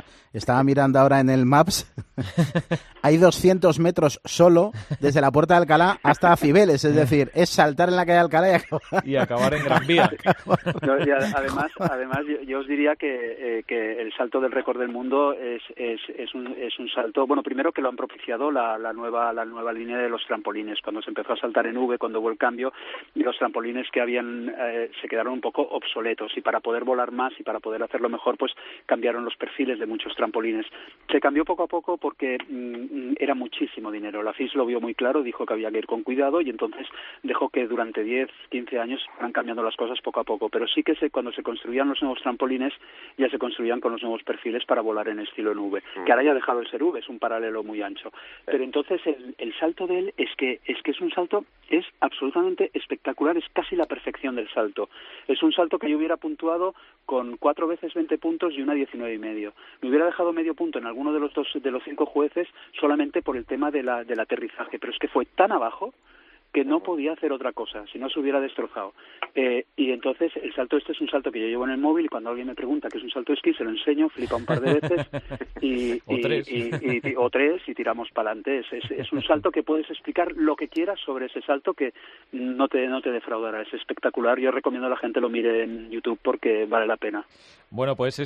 estaba mirando ahora en el Maps, hay 200 metros solo desde la Puerta de Alcalá hasta Cibeles, es decir, es saltar en la calle Alcalá y acabar en Gran Vía. No, y además yo os diría que el salto del récord del mundo es un salto, bueno, primero que lo han propiciado la nueva línea de los trampolines, cuando se empezó a saltar en V, cuando hubo el cambio, y los trampolines que habían se quedaron un poco obsoletos, y para poder volar más y para poder hacerlo mejor, pues cambiaron los perfiles de muchos trampolines. Se cambió poco a poco porque era muchísimo dinero. La FIS lo vio muy claro, dijo que había que ir con cuidado, y entonces dejó que durante 10, 15 años fueran cambiando las cosas poco a poco. Pero sí que cuando se construían los nuevos trampolines, ya se construían con los nuevos perfiles para volar en estilo en V, que ahora ya ha dejado de ser V, es un paralelo muy ancho. Pero entonces el salto de él es que es un salto, es absolutamente espectacular, es casi la perfección del salto. Es un salto que yo hubiera puntuado con 4 veces 20 puntos y una 19,5. Me hubiera dejado medio punto en alguno de los 5 jueces solamente por el tema del aterrizaje, pero es que fue tan abajo que no podía hacer otra cosa, si no se hubiera destrozado. Y entonces el salto este es un salto que yo llevo en el móvil, y cuando alguien me pregunta qué es un salto esquí, se lo enseño, flipa un par de veces o tres y tiramos para adelante. Es un salto que puedes explicar lo que quieras sobre ese salto, que no te defraudará, es espectacular. Yo recomiendo a la gente lo mire en YouTube porque vale la pena. Bueno, pues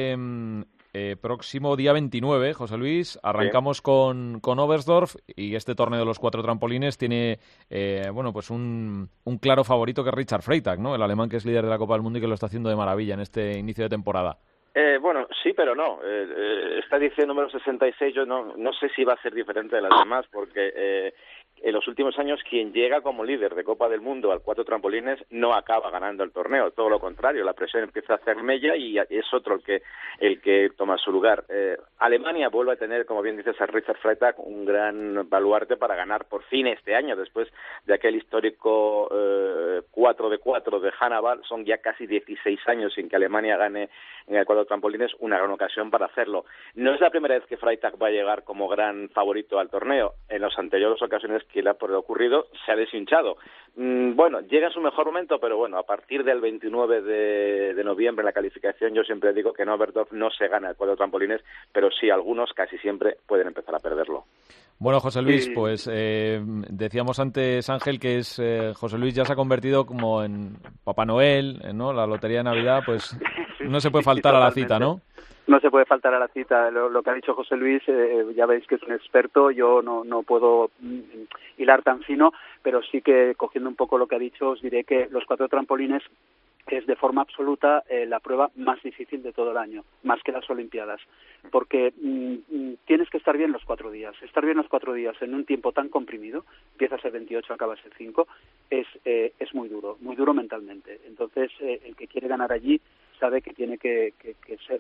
próximo día 29, José Luis, arrancamos con Oberstdorf, y este torneo de los 4 trampolines tiene pues un claro favorito, que es Richard Freitag, ¿no? El alemán, que es líder de la Copa del Mundo y que lo está haciendo de maravilla en este inicio de temporada. Bueno, sí, pero no. Esta edición número 66 yo no sé si va a ser diferente de las demás, porque en los últimos años quien llega como líder de Copa del Mundo al 4 trampolines no acaba ganando el torneo, todo lo contrario, la presión empieza a hacer mella y es otro el que toma su lugar. Alemania vuelve a tener, como bien dices, a Richard Freitag, un gran baluarte para ganar por fin este año, después de aquel histórico 4 de 4 de Hannibal. Son ya casi 16 años sin que Alemania gane en el 4 trampolines, una gran ocasión para hacerlo. No es la primera vez que Freitag va a llegar como gran favorito al torneo. En las anteriores ocasiones que le ha ocurrido se ha deshinchado. Bueno, llega en su mejor momento, pero bueno, a partir del 29 de noviembre en la calificación yo siempre digo que en Oberstdorf no se gana el 4 trampolines, pero sí algunos casi siempre pueden empezar a perderlo. Bueno, José Luis, pues decíamos antes, Ángel, que José Luis ya se ha convertido como en Papá Noel, ¿no? La lotería de Navidad, pues no se puede faltar a la cita, ¿no? No se puede faltar a la cita. Lo que ha dicho José Luis, ya veis que es un experto. Yo no puedo hilar tan fino, pero sí que, cogiendo un poco lo que ha dicho, os diré que los 4 trampolines es de forma absoluta la prueba más difícil de todo el año, más que las Olimpiadas, porque tienes que estar bien los 4 días. Estar bien los 4 días en un tiempo tan comprimido, empiezas el 28, acabas el 5, es muy duro mentalmente. Entonces, el que quiere ganar allí sabe que tiene que ser,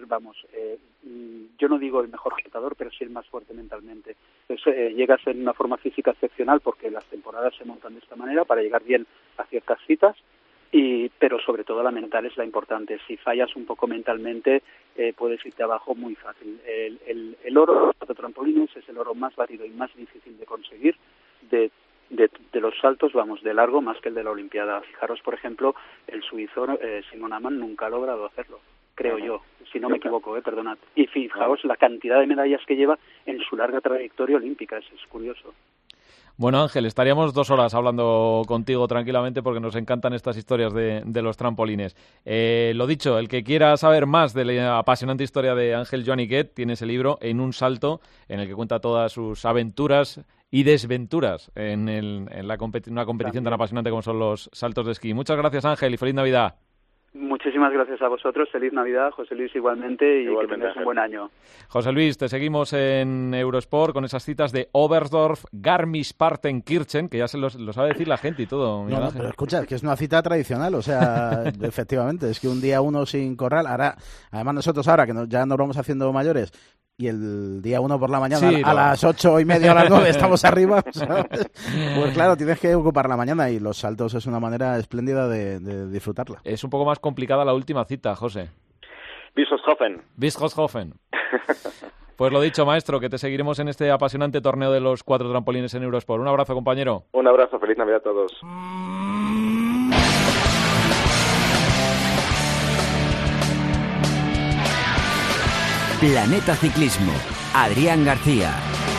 yo no digo el mejor saltador, pero sí el más fuerte mentalmente. Entonces, llegas en una forma física excepcional, porque las temporadas se montan de esta manera para llegar bien a ciertas citas, pero sobre todo la mental es la importante. Si fallas un poco mentalmente, puedes irte abajo muy fácil. El oro de los 4 trampolines es el oro más batido y más difícil de conseguir de los saltos, de largo, más que el de la Olimpiada. Fijaros, por ejemplo, el suizo Simon Ammann nunca ha logrado hacerlo, creo yo, si no me equivoco, perdonad. Y fijaos la cantidad de medallas que lleva en su larga trayectoria olímpica, es curioso. Bueno, Ángel, estaríamos 2 horas hablando contigo tranquilamente, porque nos encantan estas historias de los trampolines. Lo dicho, el que quiera saber más de la apasionante historia de Ángel Joaniquet tiene ese libro, En un salto, en el que cuenta todas sus aventuras y desventuras en una competición tan apasionante como son los saltos de esquí. Muchas gracias, Ángel, y feliz Navidad. Muchísimas gracias a vosotros, feliz Navidad, José Luis, igualmente, y que tengáis un buen año. José Luis, te seguimos en Eurosport con esas citas de Oberstdorf, Garmisch-Partenkirchen, que ya lo sabe decir la gente y todo. No, pero escucha, es que es una cita tradicional, o sea, efectivamente, es que un día uno sin corral, además nosotros ahora que ya nos vamos haciendo mayores, y el día 1 por la mañana a las 8:30 a las 9 estamos arriba, ¿sabes? Pues claro, tienes que ocupar la mañana, y los saltos es una manera espléndida de disfrutarla. Es un poco más complicada la última cita, José. Bischofshofen. Pues lo dicho, maestro, que te seguiremos en este apasionante torneo de los 4 trampolines en Eurosport. Un abrazo, compañero. Un abrazo, feliz Navidad a todos. Planeta Ciclismo. Adrián García.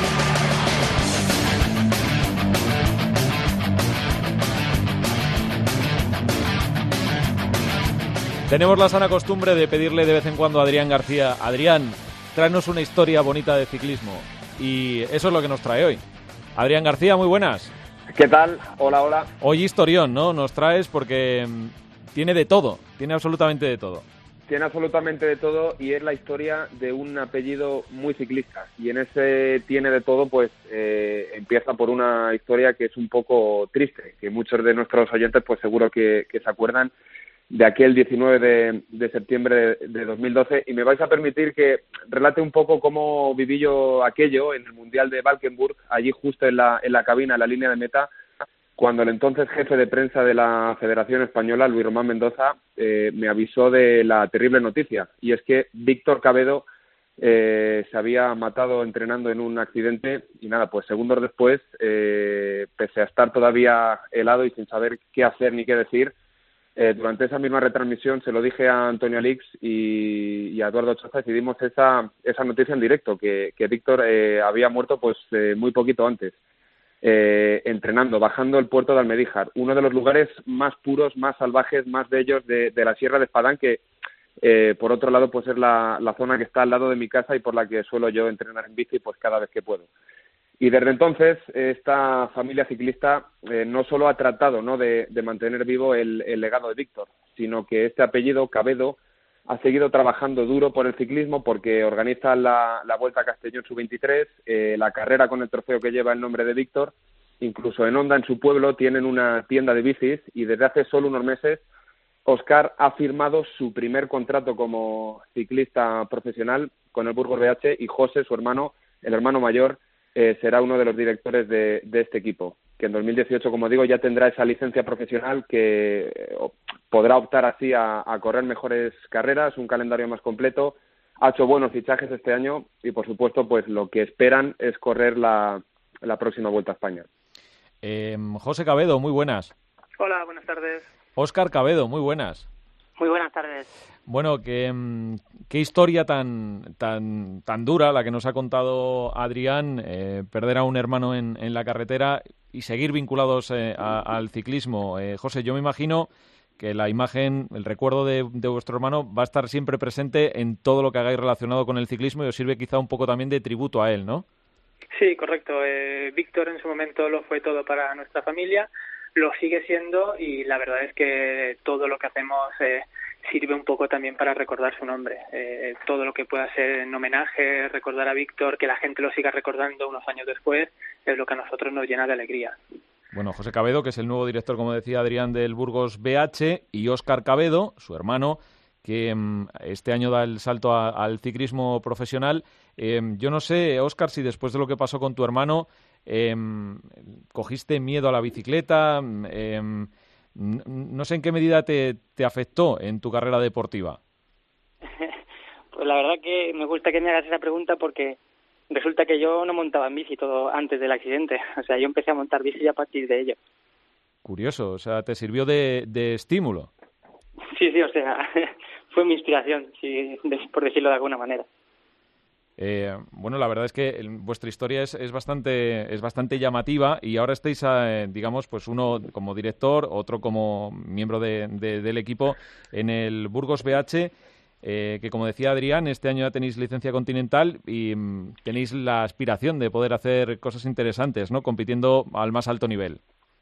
Tenemos la sana costumbre de pedirle de vez en cuando a Adrián García: Adrián, tráenos una historia bonita de ciclismo. Y eso es lo que nos trae hoy. Adrián García, muy buenas. ¿Qué tal? Hola, hola. Hoy historión, ¿no? Nos traes porque tiene de todo, tiene absolutamente de todo. Tiene absolutamente de todo y es la historia de un apellido muy ciclista. Y en ese tiene de todo, pues empieza por una historia que es un poco triste, que muchos de nuestros oyentes pues seguro que se acuerdan de aquel 19 de septiembre de 2012. Y me vais a permitir que relate un poco cómo viví yo aquello en el Mundial de Valkenburg, allí justo en la cabina, en la línea de meta, cuando el entonces jefe de prensa de la Federación Española, Luis Román Mendoza, me avisó de la terrible noticia, y es que Víctor Cabedo se había matado entrenando en un accidente, y nada, pues segundos después, pese a estar todavía helado y sin saber qué hacer ni qué decir, durante esa misma retransmisión se lo dije a Antonio Alix y a Eduardo Choza, decidimos esa noticia en directo, que Víctor había muerto pues muy poquito antes. Entrenando, bajando el puerto de Almedíjar, uno de los lugares más puros, más salvajes, más bellos de la Sierra de Espadán, que por otro lado pues es la zona que está al lado de mi casa y por la que suelo yo entrenar en bici pues cada vez que puedo. Y desde entonces esta familia ciclista no solo ha tratado, ¿no?, de mantener vivo el legado de Víctor, sino que este apellido, Cabedo, ha seguido trabajando duro por el ciclismo porque organiza la Vuelta a Castellón Sub-23, la carrera con el trofeo que lleva el nombre de Víctor. Incluso en Onda, en su pueblo, tienen una tienda de bicis y desde hace solo unos meses Óscar ha firmado su primer contrato como ciclista profesional con el Burgos BH y José, su hermano, el hermano mayor, será uno de los directores de este equipo, que en 2018, como digo, ya tendrá esa licencia profesional que podrá optar así a correr mejores carreras, un calendario más completo. Ha hecho buenos fichajes este año y, por supuesto, pues lo que esperan es correr la próxima Vuelta a España. José Cabedo, muy buenas. Hola, buenas tardes. Óscar Cabedo, muy buenas. Muy buenas tardes. Bueno, qué historia tan dura la que nos ha contado Adrián, perder a un hermano en la carretera y seguir vinculados al ciclismo. José, yo me imagino que la imagen, el recuerdo de vuestro hermano va a estar siempre presente en todo lo que hagáis relacionado con el ciclismo y os sirve quizá un poco también de tributo a él, ¿no? Sí, correcto. Víctor en su momento lo fue todo para nuestra familia, lo sigue siendo y la verdad es que todo lo que hacemos sirve un poco también para recordar su nombre. Todo lo que pueda ser en homenaje, recordar a Víctor, que la gente lo siga recordando unos años después, es lo que a nosotros nos llena de alegría. Bueno, José Cabedo, que es el nuevo director, como decía Adrián, del Burgos BH, y Óscar Cabedo, su hermano, que este año da el salto al ciclismo profesional. Yo no sé, Óscar, si después de lo que pasó con tu hermano, cogiste miedo a la bicicleta. No sé en qué medida te afectó en tu carrera deportiva. Pues la verdad que me gusta que me hagas esa pregunta porque resulta que yo no montaba en bici todo antes del accidente. O sea, yo empecé a montar bici a partir de ello. Curioso, o sea, te sirvió de estímulo. Sí, o sea, fue mi inspiración, sí, por decirlo de alguna manera. Bueno, la verdad es que vuestra historia es bastante llamativa y ahora estáis, digamos, pues uno como director, otro como miembro del equipo en el Burgos BH, que como decía Adrián, este año ya tenéis licencia continental y tenéis la aspiración de poder hacer cosas interesantes, ¿no?, compitiendo al más alto nivel.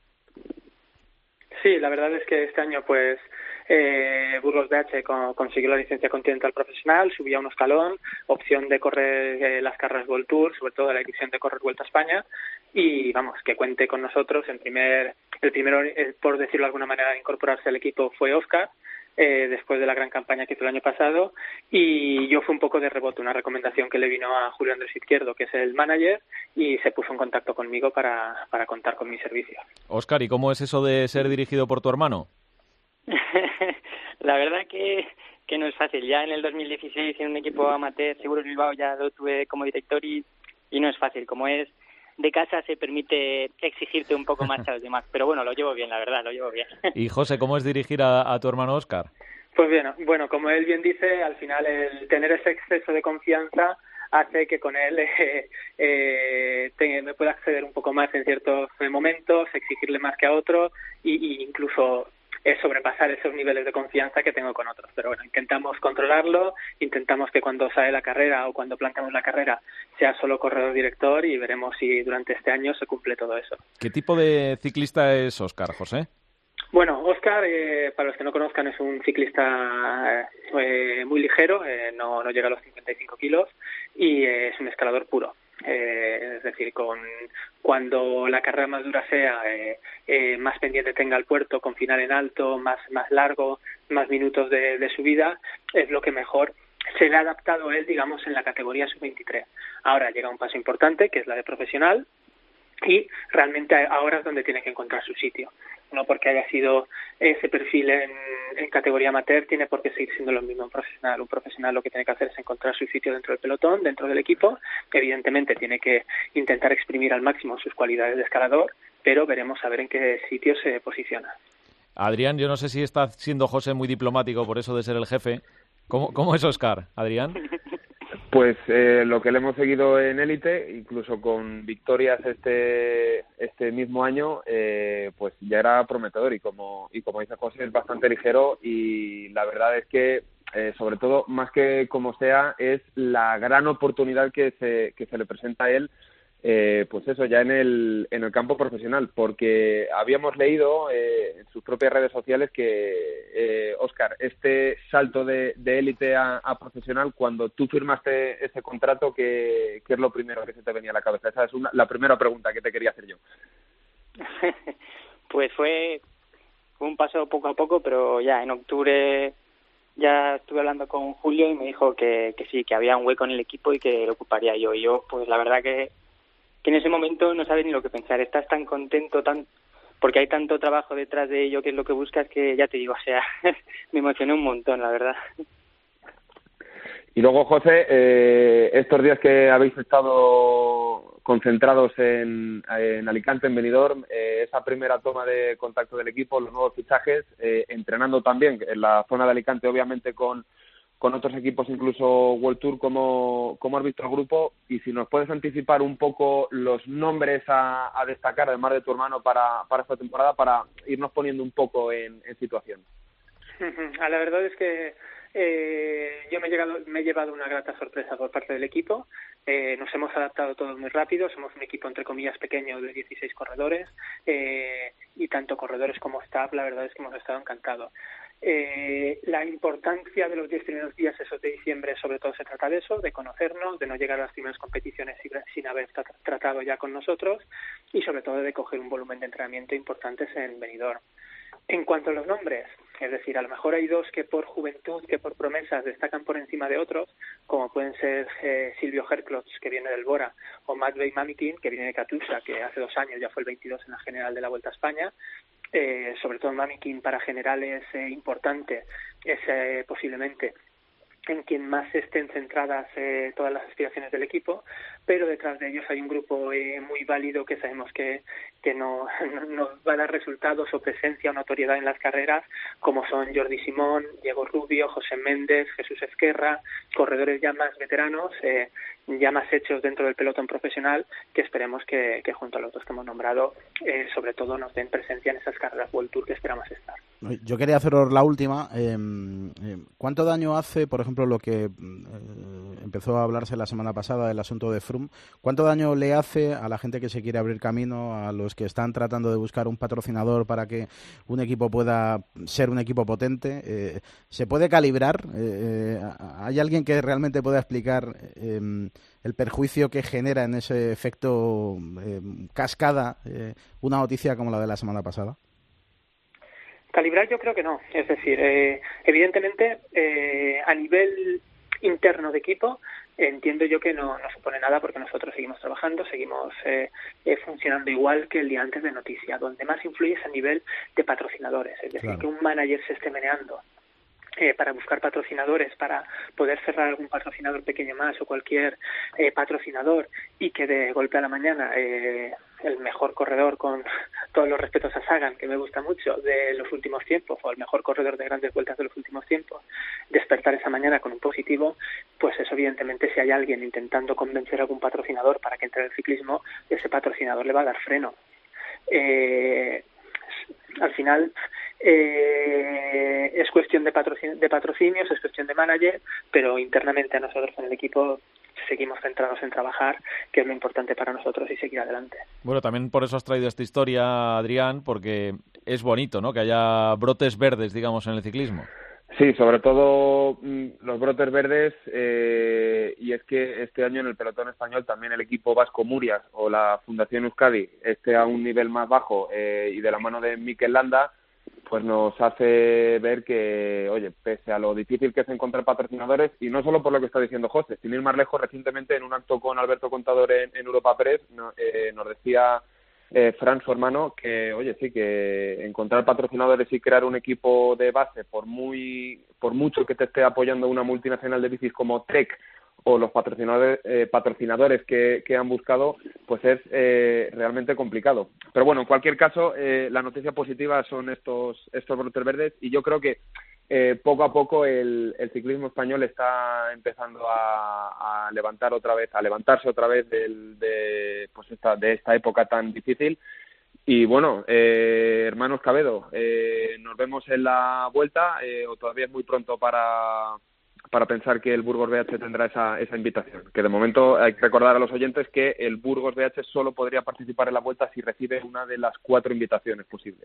Sí, la verdad es que este año pues Burgos BH consiguió la licencia continental profesional, subía un escalón, opción de correr las carreras World Tour, sobre todo la edición de correr Vuelta a España, y vamos, que cuente con nosotros. El primero, por decirlo de alguna manera, en incorporarse al equipo fue Óscar, después de la gran campaña que hizo el año pasado, y yo fui un poco de rebote, una recomendación que le vino a Julio Andrés Izquierdo, que es el manager, y se puso en contacto conmigo para contar con mi servicio. Óscar, ¿y cómo es eso de ser dirigido por tu hermano? La verdad que no es fácil. Ya en el 2016 en un equipo amateur, Seguros Bilbao, ya lo tuve como director y no es fácil. Como es de casa se permite exigirte un poco más a los demás. Pero bueno, lo llevo bien, la verdad, lo llevo bien. Y José, ¿cómo es dirigir a tu hermano Óscar? Pues bien, bueno, como él bien dice, al final el tener ese exceso de confianza hace que con él me pueda acceder un poco más en ciertos momentos, exigirle más que a otros y incluso sobrepasar esos niveles de confianza que tengo con otros. Pero bueno, intentamos controlarlo, intentamos que cuando sale la carrera o cuando planteamos la carrera sea solo corredor director y veremos si durante este año se cumple todo eso. ¿Qué tipo de ciclista es Óscar, José? Bueno, Óscar, para los que no conozcan, es un ciclista muy ligero, no llega a los 55 kilos y es un escalador puro. Es decir, cuando la carrera más dura sea, más pendiente tenga el puerto, con final en alto, más largo, más minutos de subida, es lo que mejor se le ha adaptado él, digamos, en la categoría sub-23. Ahora llega un paso importante, que es la de profesional, y realmente ahora es donde tiene que encontrar su sitio. No porque haya sido ese perfil en categoría amateur tiene por qué seguir siendo lo mismo un profesional. Un profesional lo que tiene que hacer es encontrar su sitio dentro del pelotón, dentro del equipo. Evidentemente tiene que intentar exprimir al máximo sus cualidades de escalador, pero veremos a ver en qué sitio se posiciona. Adrián, yo no sé si está siendo José muy diplomático por eso de ser el jefe. ¿Cómo es Óscar, Adrián? Pues lo que le hemos seguido en élite, incluso con victorias este mismo año, pues ya era prometedor y como dice José, es bastante ligero y la verdad es que sobre todo, más que como sea, es la gran oportunidad que se le presenta a él, pues eso, ya en el campo profesional, porque habíamos leído en sus propias redes sociales que, Óscar, este salto de élite a profesional, cuando tú firmaste ese contrato, ¿qué es lo primero que se te venía a la cabeza? Esa es la primera pregunta que te quería hacer yo. Pues fue un paso poco a poco, pero ya en octubre ya estuve hablando con Julio y me dijo que sí, que había un hueco en el equipo y que lo ocuparía yo. Y yo, pues la verdad que en ese momento no sabes ni lo que pensar. Estás tan contento, porque hay tanto trabajo detrás de ello, que es lo que buscas, que ya te digo, o sea, me emocioné un montón, la verdad. Y luego, José, estos días que habéis estado concentrados en Alicante, en Benidorm, esa primera toma de contacto del equipo, los nuevos fichajes, entrenando también en la zona de Alicante, obviamente con otros equipos, incluso World Tour, ¿cómo has visto el grupo? Y si nos puedes anticipar un poco los nombres a destacar, además de tu hermano, para esta temporada, para irnos poniendo un poco en situación. La verdad es que yo me he llevado una grata sorpresa por parte del equipo. Nos hemos adaptado todos muy rápido. Somos un equipo, entre comillas, pequeño de 16 corredores y tanto corredores como staff, la verdad es que hemos estado encantados. La importancia de los 10 primeros días, esos de diciembre, sobre todo se trata de eso, de conocernos, de no llegar a las primeras competiciones sin haber tratado ya con nosotros y sobre todo de coger un volumen de entrenamiento importantes en Benidorm. En cuanto a los nombres, es decir, a lo mejor hay dos que por juventud, que por promesas destacan por encima de otros, como pueden ser Silvio Herclots, que viene del Bora, o Matvei Mamikin, que viene de Katusha, que hace 2 años ya fue el 22 en la general de la Vuelta a España. Sobre todo Mamikin para generales importante, es posiblemente en quien más estén centradas todas las aspiraciones del equipo, pero detrás de ellos hay un grupo muy válido que sabemos que no va a dar resultados o presencia o notoriedad en las carreras, como son Jordi Simón, Diego Rubio, José Méndez, Jesús Ezquerra, corredores ya más veteranos, ya más hechos dentro del pelotón profesional, que esperemos que junto a los otros que hemos nombrado, sobre todo nos den presencia en esas carreras World Tour que esperamos estar. Yo quería haceros la última. ¿Cuánto daño hace, por ejemplo, lo que empezó a hablarse la semana pasada, el asunto de Froome? ¿Cuánto daño le hace a la gente que se quiere abrir camino, a los que están tratando de buscar un patrocinador para que un equipo pueda ser un equipo potente? ¿Se puede calibrar? ¿Hay alguien que realmente pueda explicar el perjuicio que genera en ese efecto cascada una noticia como la de la semana pasada? Calibrar yo creo que no. Es decir, evidentemente a nivel interno de equipo entiendo yo que no supone nada porque nosotros seguimos trabajando, seguimos funcionando igual que el día antes de noticia. Donde más influye es a nivel de patrocinadores. Es decir, claro, que un manager se esté meneando para buscar patrocinadores, para poder cerrar algún patrocinador pequeño más o cualquier patrocinador y que de golpe a la mañana el mejor corredor, con todos los respetos a Sagan, que me gusta mucho, de los últimos tiempos, o el mejor corredor de grandes vueltas de los últimos tiempos, despertar esa mañana con un positivo, pues eso evidentemente, si hay alguien intentando convencer a algún patrocinador para que entre en el ciclismo, ese patrocinador le va a dar freno. Al final es cuestión de patrocinios, es cuestión de manager, pero internamente a nosotros en el equipo seguimos centrados en trabajar, que es lo importante para nosotros, y seguir adelante. Bueno, también por eso has traído esta historia, Adrián, porque es bonito, ¿no?, que haya brotes verdes, digamos, en el ciclismo. Sí, sobre todo los brotes verdes, y es que este año en el pelotón español también el equipo Vasco Murias o la Fundación Euskadi esté a un nivel más bajo, y de la mano de Mikel Landa, pues nos hace ver que, oye, pese a lo difícil que es encontrar patrocinadores, y no solo por lo que está diciendo José, sin ir más lejos, recientemente en un acto con Alberto Contador en Europa Press nos decía Fran, su hermano, que, oye, sí, que encontrar patrocinadores y crear un equipo de base, por mucho que te esté apoyando una multinacional de bicis como Trek o los patrocinadores que han buscado, pues es realmente complicado. Pero bueno, en cualquier caso, la noticia positiva son estos brotes verdes, y yo creo que poco a poco el ciclismo español está empezando a levantarse otra vez de esta época tan difícil. Y bueno, hermanos Cabedo, nos vemos en la vuelta, o todavía es muy pronto para pensar que el Burgos BH tendrá esa invitación, que de momento hay que recordar a los oyentes que el Burgos BH solo podría participar en la vuelta si recibe una de las 4 invitaciones posibles.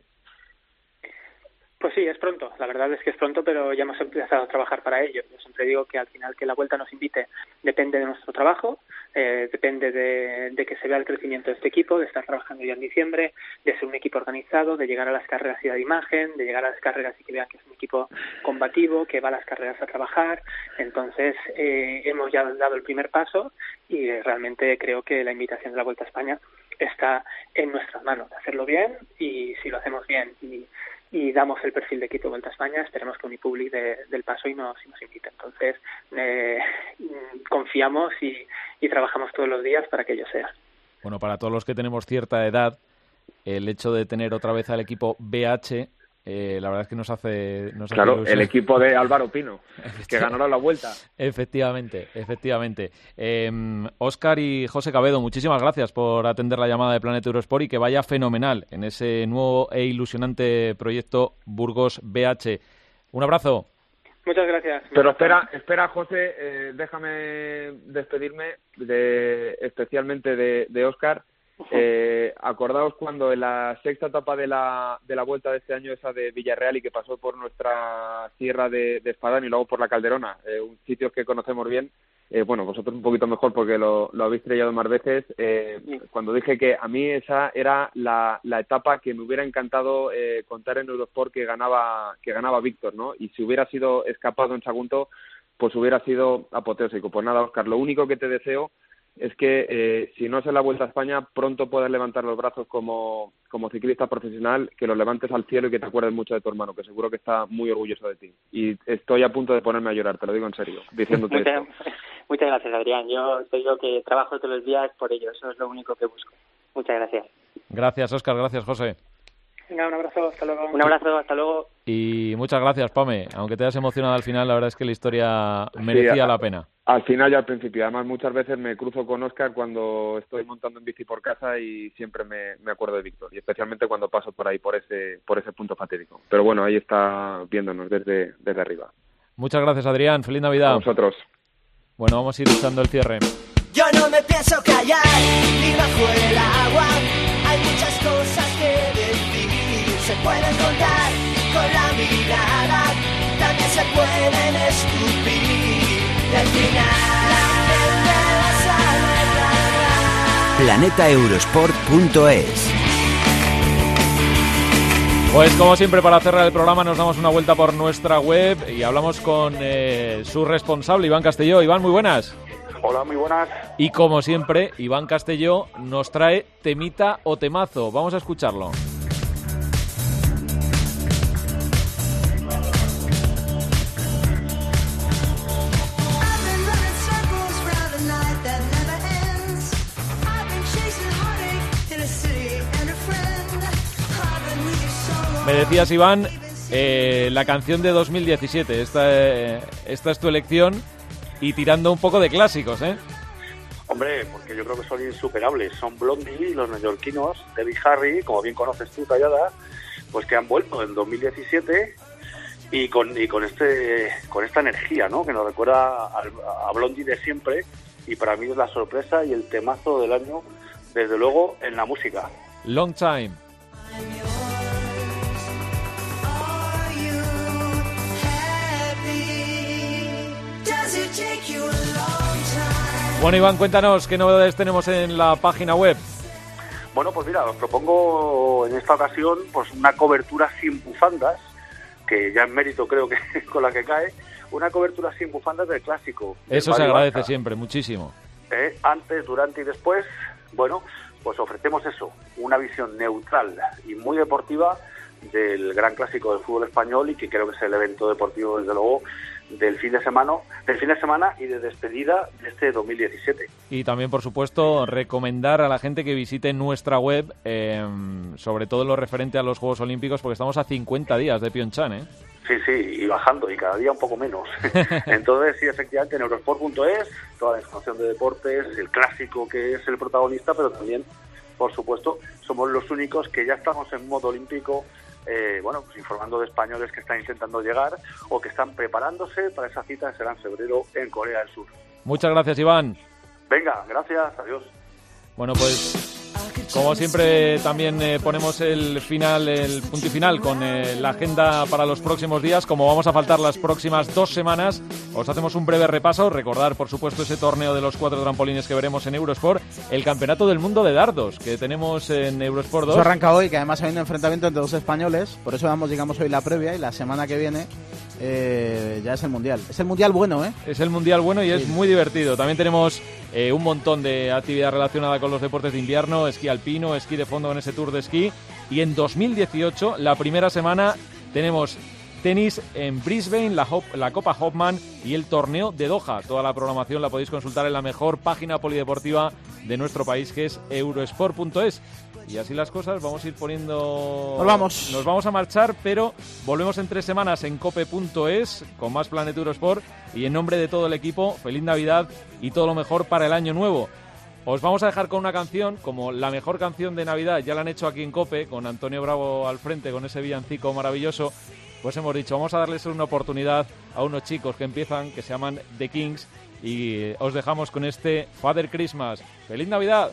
Pues sí, es pronto, la verdad es que es pronto, pero ya hemos empezado a trabajar para ello. Yo siempre digo que al final que la vuelta nos invite depende de nuestro trabajo, depende de que se vea el crecimiento de este equipo, de estar trabajando ya en diciembre, de ser un equipo organizado, de llegar a las carreras y dar imagen, de llegar a las carreras y que vean que es un equipo combativo, que va a las carreras a trabajar. Entonces hemos ya dado el primer paso, y realmente creo que la invitación de la Vuelta a España está en nuestras manos, de hacerlo bien, y si lo hacemos bien y damos el perfil de equipo Vuelta a España, esperemos que Unipublic del paso y nos invite. Entonces confiamos y trabajamos todos los días para que ello sea. Bueno, para todos los que tenemos cierta edad, el hecho de tener otra vez al equipo BH, la verdad es que nos hace claro, ilusión. El equipo de Álvaro Pino, que ganará la vuelta. Efectivamente. Óscar y José Cabedo, muchísimas gracias por atender la llamada de Planeta Eurosport, y que vaya fenomenal en ese nuevo e ilusionante proyecto Burgos BH. Un abrazo. Muchas gracias. Pero espera, José, déjame despedirme especialmente de Óscar. Acordaos cuando en la sexta etapa de la vuelta de este año, esa de Villarreal, y que pasó por nuestra sierra de Espadán y luego por la Calderona, sitios que conocemos bien, bueno, vosotros un poquito mejor porque lo habéis trillado más veces, cuando dije que a mí esa era la etapa que me hubiera encantado contar en Eurosport que ganaba Víctor, ¿no? Y si hubiera sido escapado en Sagunto, pues hubiera sido apoteósico. Pues nada, Óscar, lo único que te deseo es que si no es en la Vuelta a España, pronto puedas levantar los brazos como ciclista profesional, que los levantes al cielo y que te acuerdes mucho de tu hermano, que seguro que está muy orgulloso de ti. Y estoy a punto de ponerme a llorar, te lo digo en serio, diciéndote esto. Muchas gracias, Adrián. Yo te digo que trabajo todos los días por ello, eso es lo único que busco. Muchas gracias. Gracias, Óscar, gracias, José. Venga, un abrazo, hasta luego. Un abrazo, hasta luego. Y muchas gracias, Pame. Aunque te hayas emocionado al final, la verdad es que la historia merecía la pena. Al final y al principio. Además, muchas veces me cruzo con Óscar cuando estoy montando en bici por casa y siempre me acuerdo de Víctor. Y especialmente cuando paso por ahí, por ese punto fatídico. Pero bueno, ahí está viéndonos desde arriba. Muchas gracias, Adrián. Feliz Navidad. A vosotros. Bueno, vamos a ir echando el cierre. Yo no me pienso callar, ni bajo el agua. Hay muchas cosas que decir. Se pueden contar con la mirada, también se pueden escupir. Y al final planetaeurosport.es. Pues como siempre, para cerrar el programa nos damos una vuelta por nuestra web y hablamos con su responsable, Iván Castelló. Iván, muy buenas. Hola, muy buenas. Y como siempre, Iván Castelló nos trae temita o temazo. Vamos a escucharlo. Me decías, Iván, la canción de 2017. Esta es tu elección y tirando un poco de clásicos, ¿eh? Hombre, porque yo creo que son insuperables. Son Blondie, los neoyorquinos, Debbie Harry, como bien conoces tú, Tallada, pues que han vuelto en 2017 y con esta energía, ¿no? Que nos recuerda a Blondie de siempre, y para mí es la sorpresa y el temazo del año, desde luego, en la música. Long Time. Bueno, Iván, cuéntanos qué novedades tenemos en la página web. Bueno, pues mira, os propongo en esta ocasión pues una cobertura sin bufandas, que ya en mérito creo que con la que cae, una cobertura sin bufandas del clásico. Eso se agradece siempre, muchísimo. Antes, durante y después, bueno, pues ofrecemos eso, una visión neutral y muy deportiva del gran clásico del fútbol español, y que creo que es el evento deportivo, desde luego, del fin de semana y de despedida de este 2017. Y también, por supuesto, recomendar a la gente que visite nuestra web, sobre todo lo referente a los Juegos Olímpicos, porque estamos a 50 días de Pyeongchang, ¿eh? Sí, y bajando, y cada día un poco menos. Entonces, sí, efectivamente, en eurosport.es, toda la información de deportes, el clásico que es el protagonista, pero también, por supuesto, somos los únicos que ya estamos en modo olímpico, pues informando de españoles que están intentando llegar o que están preparándose para esa cita que será en febrero en Corea del Sur. Muchas gracias, Iván. Venga, gracias, adiós. Bueno, pues como siempre también ponemos el punto y final con la agenda para los próximos días. Como vamos a faltar las próximas 2 semanas, os hacemos un breve repaso. Recordar, por supuesto, ese torneo de los 4 trampolines que veremos en Eurosport, el Campeonato del Mundo de Dardos que tenemos en Eurosport 2. Eso arranca hoy, que además hay un enfrentamiento entre 2 españoles, por eso llegamos hoy la previa, y la semana que viene ya es el Mundial. Es el Mundial bueno, ¿eh? Es el Mundial bueno y es muy divertido. También tenemos un montón de actividad relacionada con los deportes de invierno, esquí alpino, esquí de fondo con ese tour de esquí. Y en 2018, la primera semana, tenemos tenis en Brisbane, la Copa Hopman y el torneo de Doha. Toda la programación la podéis consultar en la mejor página polideportiva de nuestro país, que es eurosport.es. Y así las cosas, vamos a ir poniendo... Nos vamos a marchar, pero volvemos en 3 semanas en cope.es con más Planeta Eurosport. Y en nombre de todo el equipo, feliz Navidad y todo lo mejor para el año nuevo. Os vamos a dejar con una canción, como la mejor canción de Navidad, ya la han hecho aquí en Cope, con Antonio Bravo al frente, con ese villancico maravilloso. Pues hemos dicho, vamos a darles una oportunidad a unos chicos que empiezan, que se llaman The Kings, y os dejamos con este Father Christmas. ¡Feliz Navidad!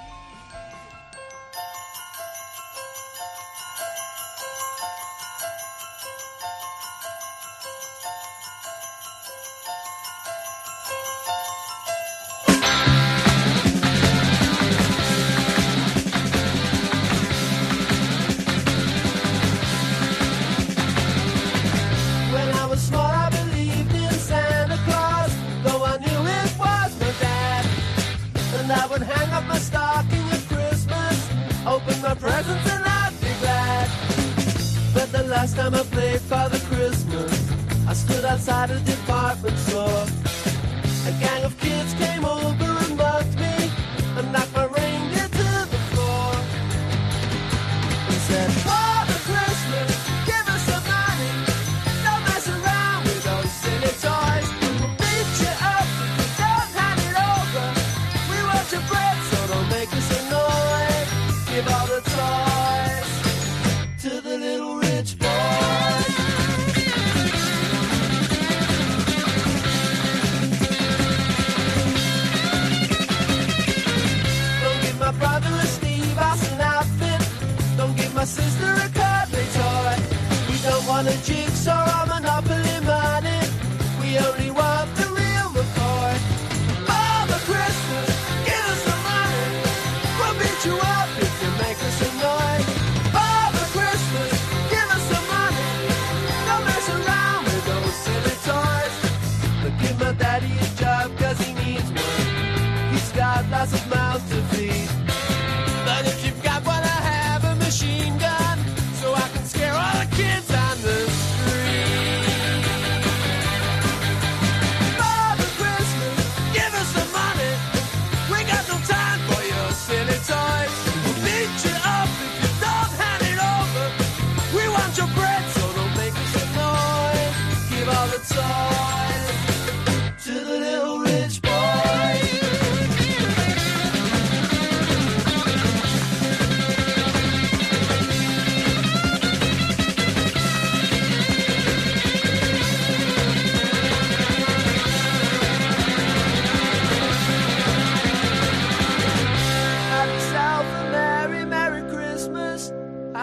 Last time I played Father Christmas, I stood outside a department store. A gang of kids came over and mugged me and knocked my reindeer to the floor. He said, Father Christmas, give us some money. Don't mess around with those silly toys. We'll beat you up if you don't hand it over. We want your bread, so don't make us annoy. Give all the toys to the little rich boy.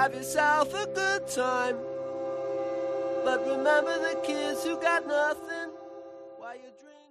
have yourself a good time. But remember the kids who got nothing while you're drinking.